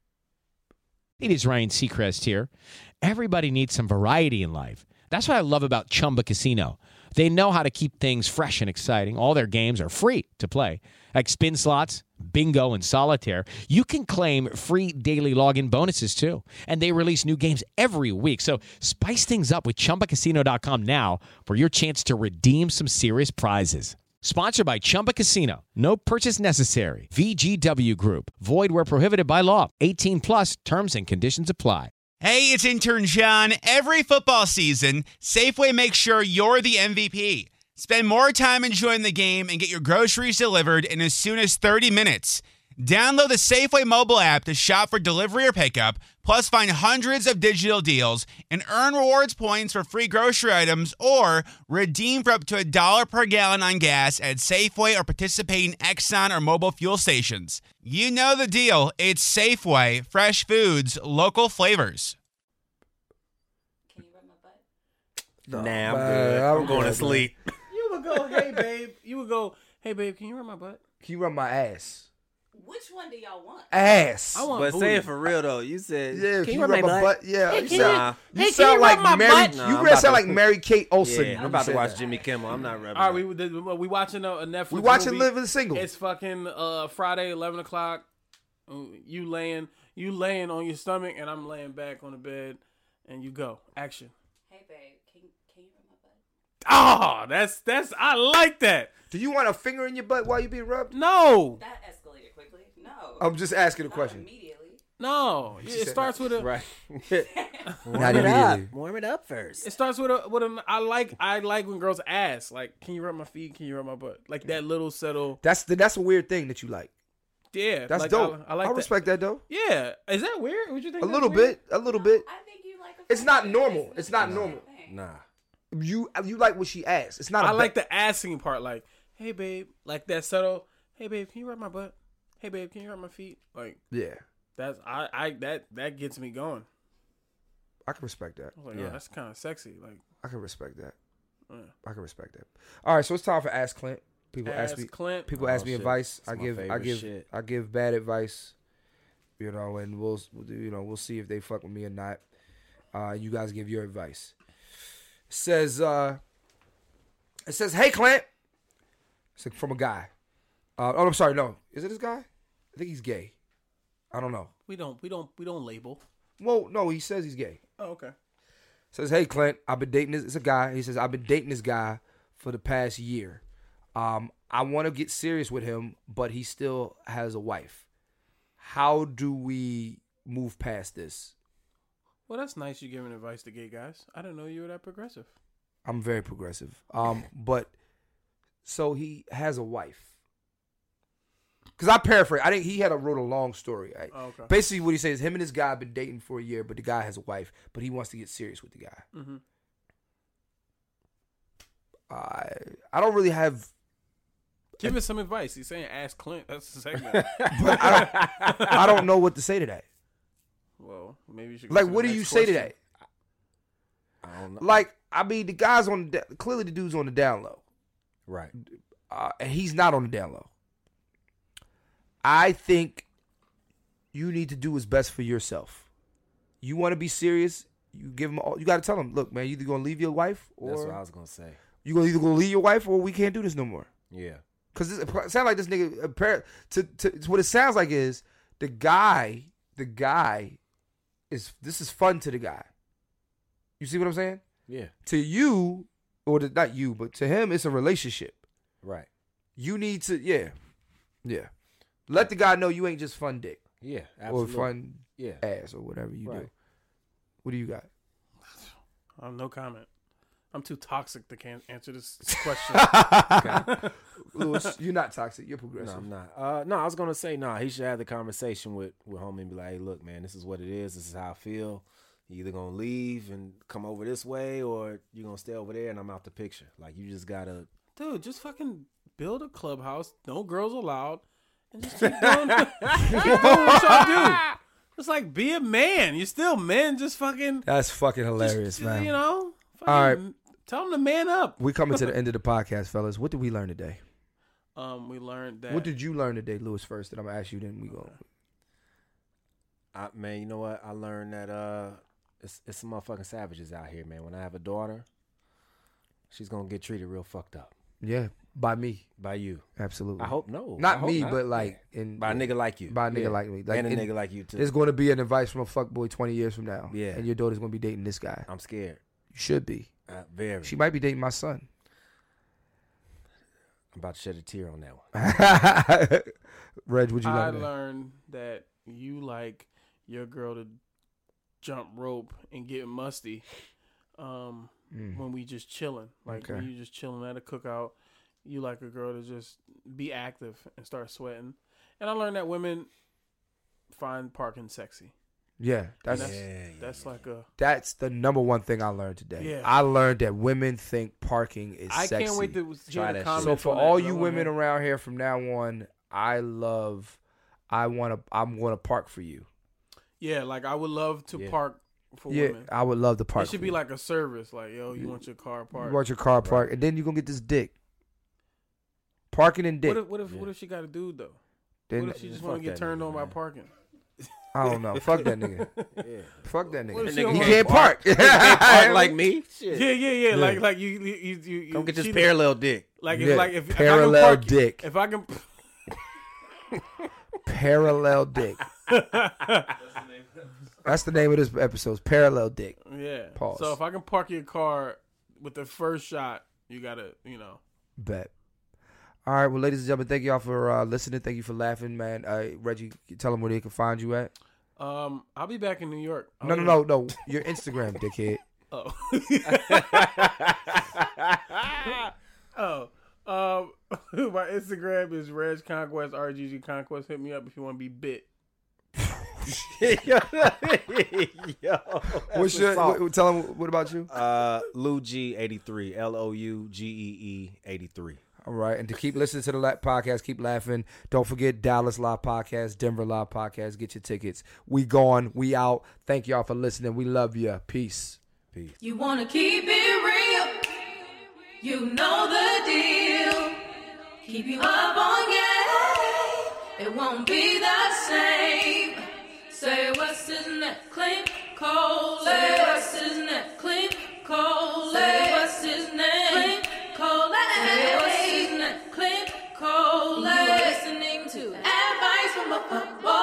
It is Ryan Seacrest here. Everybody needs some variety in life. That's what I love about Chumba Casino. They know how to keep things fresh and exciting. All their games are free to play, like spin slots, bingo, and solitaire. You can claim free daily login bonuses, too. And they release new games every week. So spice things up with Chumba Casino dot com now for your chance to redeem some serious prizes. Sponsored by Chumba Casino. No purchase necessary. V G W Group. Void where prohibited by law. eighteen plus terms and conditions apply. Hey, it's intern John. Every football season, Safeway makes sure you're the M V P. Spend more time enjoying the game and get your groceries delivered in as soon as thirty minutes. Download the Safeway mobile app to shop for delivery or pickup, plus find hundreds of digital deals and earn rewards points for free grocery items or redeem for up to a dollar per gallon on gas at Safeway or participating Exxon or mobile fuel stations. You know the deal. It's Safeway, fresh foods, local flavors. Can you rub my butt? Nah, I'm man, good. I'm I'm going to good, sleep. You would go, hey babe. You would go, hey babe. Can you rub my butt? Can you rub my ass? Which one do y'all want? Ass. I want But booty. say it for real though. You said, Yeah. can, you rub my butt? Yeah. Hey, you can sound, you- you hey, sound can you like rub my Mary. butt? Nah, you I'm really about sound to- like Mary Kate Olsen. Yeah, when I'm you about to said watch that. Jimmy Kimmel. I'm not rubbing. All right, that. we we watching a, a Netflix. We watching movie. Living Single. It's fucking uh, Friday, eleven o'clock. You laying, you laying on your stomach, and I'm laying back on the bed, and you go action. Hey babe, can can you rub my butt? Oh, that's that's I like that. Do you want a finger in your butt while you being rubbed? No. That escalated quickly. No. I'm just asking a question. Immediately. No. She It said starts with a Right. Not Warm it up. immediately. Warm it up first. It starts with a with a. I like I like when girls ask like, "Can you rub my feet? Can you rub my butt?" Like that little settle. That's the, that's a weird thing that you like. Yeah, That's like, dope. I, I like I that. respect that though. Yeah, is that weird? Would you think A that's little weird? bit. A little bit. I think you like a It's not normal. It's not normal. Nah. You you like what she asked. It's not. I a like ba- the asking part, like, "Hey babe," like that subtle. "Hey babe, can you rub my butt? Hey babe, can you rub my feet?" Like Yeah, that's I I that that gets me going. I can respect that. I was like, Yeah. oh, that's kind of sexy. Like, I can respect that. yeah. I can respect that. All right, so it's time for Ask Clint. People ask, Ask me. Clint. People Oh, ask me shit. advice. It's I my give. I favorite give. shit. I give bad advice. You know, and we'll you know we'll see if they fuck with me or not. Uh, you guys give your advice. It says. Uh, it says, "Hey Clint." It's like from a guy. Uh, oh, I'm sorry. No, is it this guy? I think he's gay. I don't know. We don't we don't we don't label. Well, no, he says he's gay. Oh, okay. Says, "Hey Clint, I've been dating this." It's a guy. He says, "I've been dating this guy for the past year. Um, I want to get serious with him, but he still has a wife. How do we move past this?" Well, that's nice. You giving advice to gay guys. I didn't know you were that progressive. I'm very progressive. Um, but so he has a wife. Because I paraphrase. I think he had a wrote a long story. Right? Oh, okay. Basically, what he says, him and this guy have been dating for a year, but the guy has a wife, but he wants to get serious with the guy. Mm-hmm. I I don't really have. Give us some advice. He's saying, "Ask Clint." That's the segment. But I don't, I don't know what to say to that. Well, maybe you should. go Like, to what the do you next say to question. that? I don't know. Like, I mean, the guy's on the, clearly the dude's on the down low, Right. uh, and he's not on the down low. I think you need to do what's best for yourself. You want to be serious? You give him. All, you got to tell him, look, man, you either gonna leave your wife, or That's what I was gonna say. you gonna either gonna leave your wife, or we can't do this no more. Yeah. Because it sounds like this nigga. appar- To, to to what it sounds like is the guy. The guy is. This is fun to the guy. You see what I'm saying? Yeah. To you, or to, not you, but to him, it's a relationship. Right. You need to, yeah, yeah. Let the guy know you ain't just fun dick. Yeah. Absolutely. Or fun Yeah. ass or whatever you do. Right. What do you got? I have no comment. I'm too toxic to can answer this question. Lewis, you're not toxic. You're No, progressive. I'm not. Uh, no, I was gonna say no. Nah, he should have the conversation with with homie and be like, "Hey, look, man, this is what it is. This is how I feel. You either gonna leave and come over this way, or you gonna stay over there, and I'm out the picture. Like, you just gotta, Dude, just fucking build a clubhouse. No girls allowed. And just keep doing, keep doing what y'all do. It's like, be a man. You're still men. Just fucking, That's fucking hilarious, just, man. you know. Fucking All right. Tell them to man up. We coming to the end of the podcast, fellas. What did we learn today? Um, we learned that. What did you learn today, Lewis? First, and I'm gonna ask you. Then we go. I, man. You know what? I learned that uh, it's it's some motherfucking savages out here, man. When I have a daughter, she's gonna get treated real fucked up Yeah, by me, by you. absolutely. I hope no, Not I hope me, not. but like Yeah. in by a nigga like you, by a nigga Yeah. like me, like and a in- nigga like you too. There's going to be an advice from a fuckboy twenty years from now. Yeah. and your daughter's going to be dating this guy. I'm scared. You should be. Uh, very. She might be dating my son. I'm about to shed a tear on that one. Reg, would you I like that? learned that you like your girl to jump rope and get musty um, Mm. when we just chilling. Like when Okay. you just chilling at a cookout, you like a girl to just be active and start sweating. And I learned that women find parking sexy. Yeah, And that's that's, Yeah, that's like a. that's the number one thing I learned today. Yeah. I learned that women think parking is I sexy. can't wait to Try hear that the shit. comments. So for on that, all 'cause I you wanna women hear- around here from now on, I love. I want to. I'm going to park for you. yeah, like I would love to Yeah. park for Yeah, women. I would love to park. It should for be you. like a service, like yo, you want your car You parked. want your car parked, and then you're gonna get this dick. Parking and dick. What if what if Yeah. what if she got a dude though? Then What if she just Fuck want to get that turned nigga, on by man. parking? I don't know. Fuck that nigga. Yeah. Fuck that What nigga. if she He don't can't wanna park. Park like me. Shit. Yeah, yeah, yeah. Like like you you you, you, you Come get this she- parallel dick. Like if Yeah, like if, parallel if I can park, dick. If I can. Parallel dick. That's the name of this episode. Parallel dick. Yeah. Pause. So if I can park your car with the first shot You gotta, you know. Bet. All right, well, ladies and gentlemen, thank y'all for uh, listening. Thank you for laughing, man. Uh, Reggie, tell them where they can find you at. Um, I'll be back in New York. I'll No, no, no, no. Your Instagram, dickhead. Oh. oh. Um, my Instagram is Reg Conquest, R G G Conquest. Hit me up if you want to be bit. Yo, What's your? What, tell them. What about you? Uh, Lou G eighty-three. L O U G E E eighty-three. All right, and to keep listening to the la- podcast, keep laughing. Don't forget Dallas Live Podcast, Denver Live Podcast. Get your tickets. We gone. We out. Thank y'all for listening. We love you. Peace. Peace. You wanna keep it real, you know the deal. Keep you up on game, it won't be the same. Say what's his name? Clint Cole. Say what's his name? Clint Cole. Say what's his name? Clint Cole. Say what's his name? Clint Cole. You're listening to advice from a fuck boy.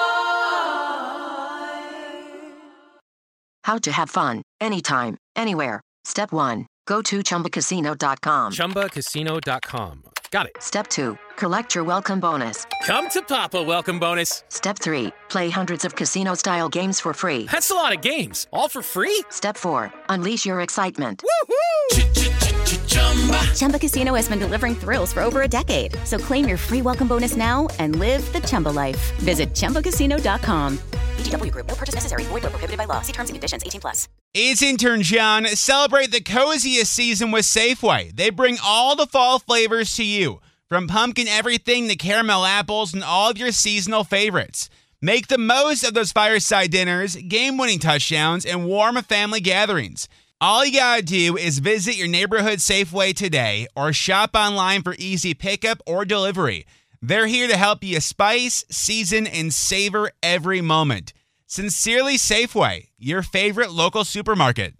How to have fun, anytime, anywhere. Step one, go to chumba casino dot com. chumba casino dot com. Got it. Step two, collect your welcome bonus. Come to Papa welcome bonus. Step three, play hundreds of casino-style games for free. That's a lot of games. All for free? Step four, unleash your excitement. Chumba. Chumba Casino has been delivering thrills for over a decade. So claim your free welcome bonus now and live the Chumba life. Visit chumba casino dot com. V G W Group. No purchase necessary. Void where prohibited by law. See terms and conditions. eighteen plus. It's intern John. Celebrate the coziest season with Safeway. They bring all the fall flavors to you, from pumpkin everything to caramel apples and all of your seasonal favorites. Make the most of those fireside dinners, game-winning touchdowns, and warm family gatherings. All you gotta do is visit your neighborhood Safeway today or shop online for easy pickup or delivery. They're here to help you spice, season, and savor every moment. Sincerely Safeway, your favorite local supermarket.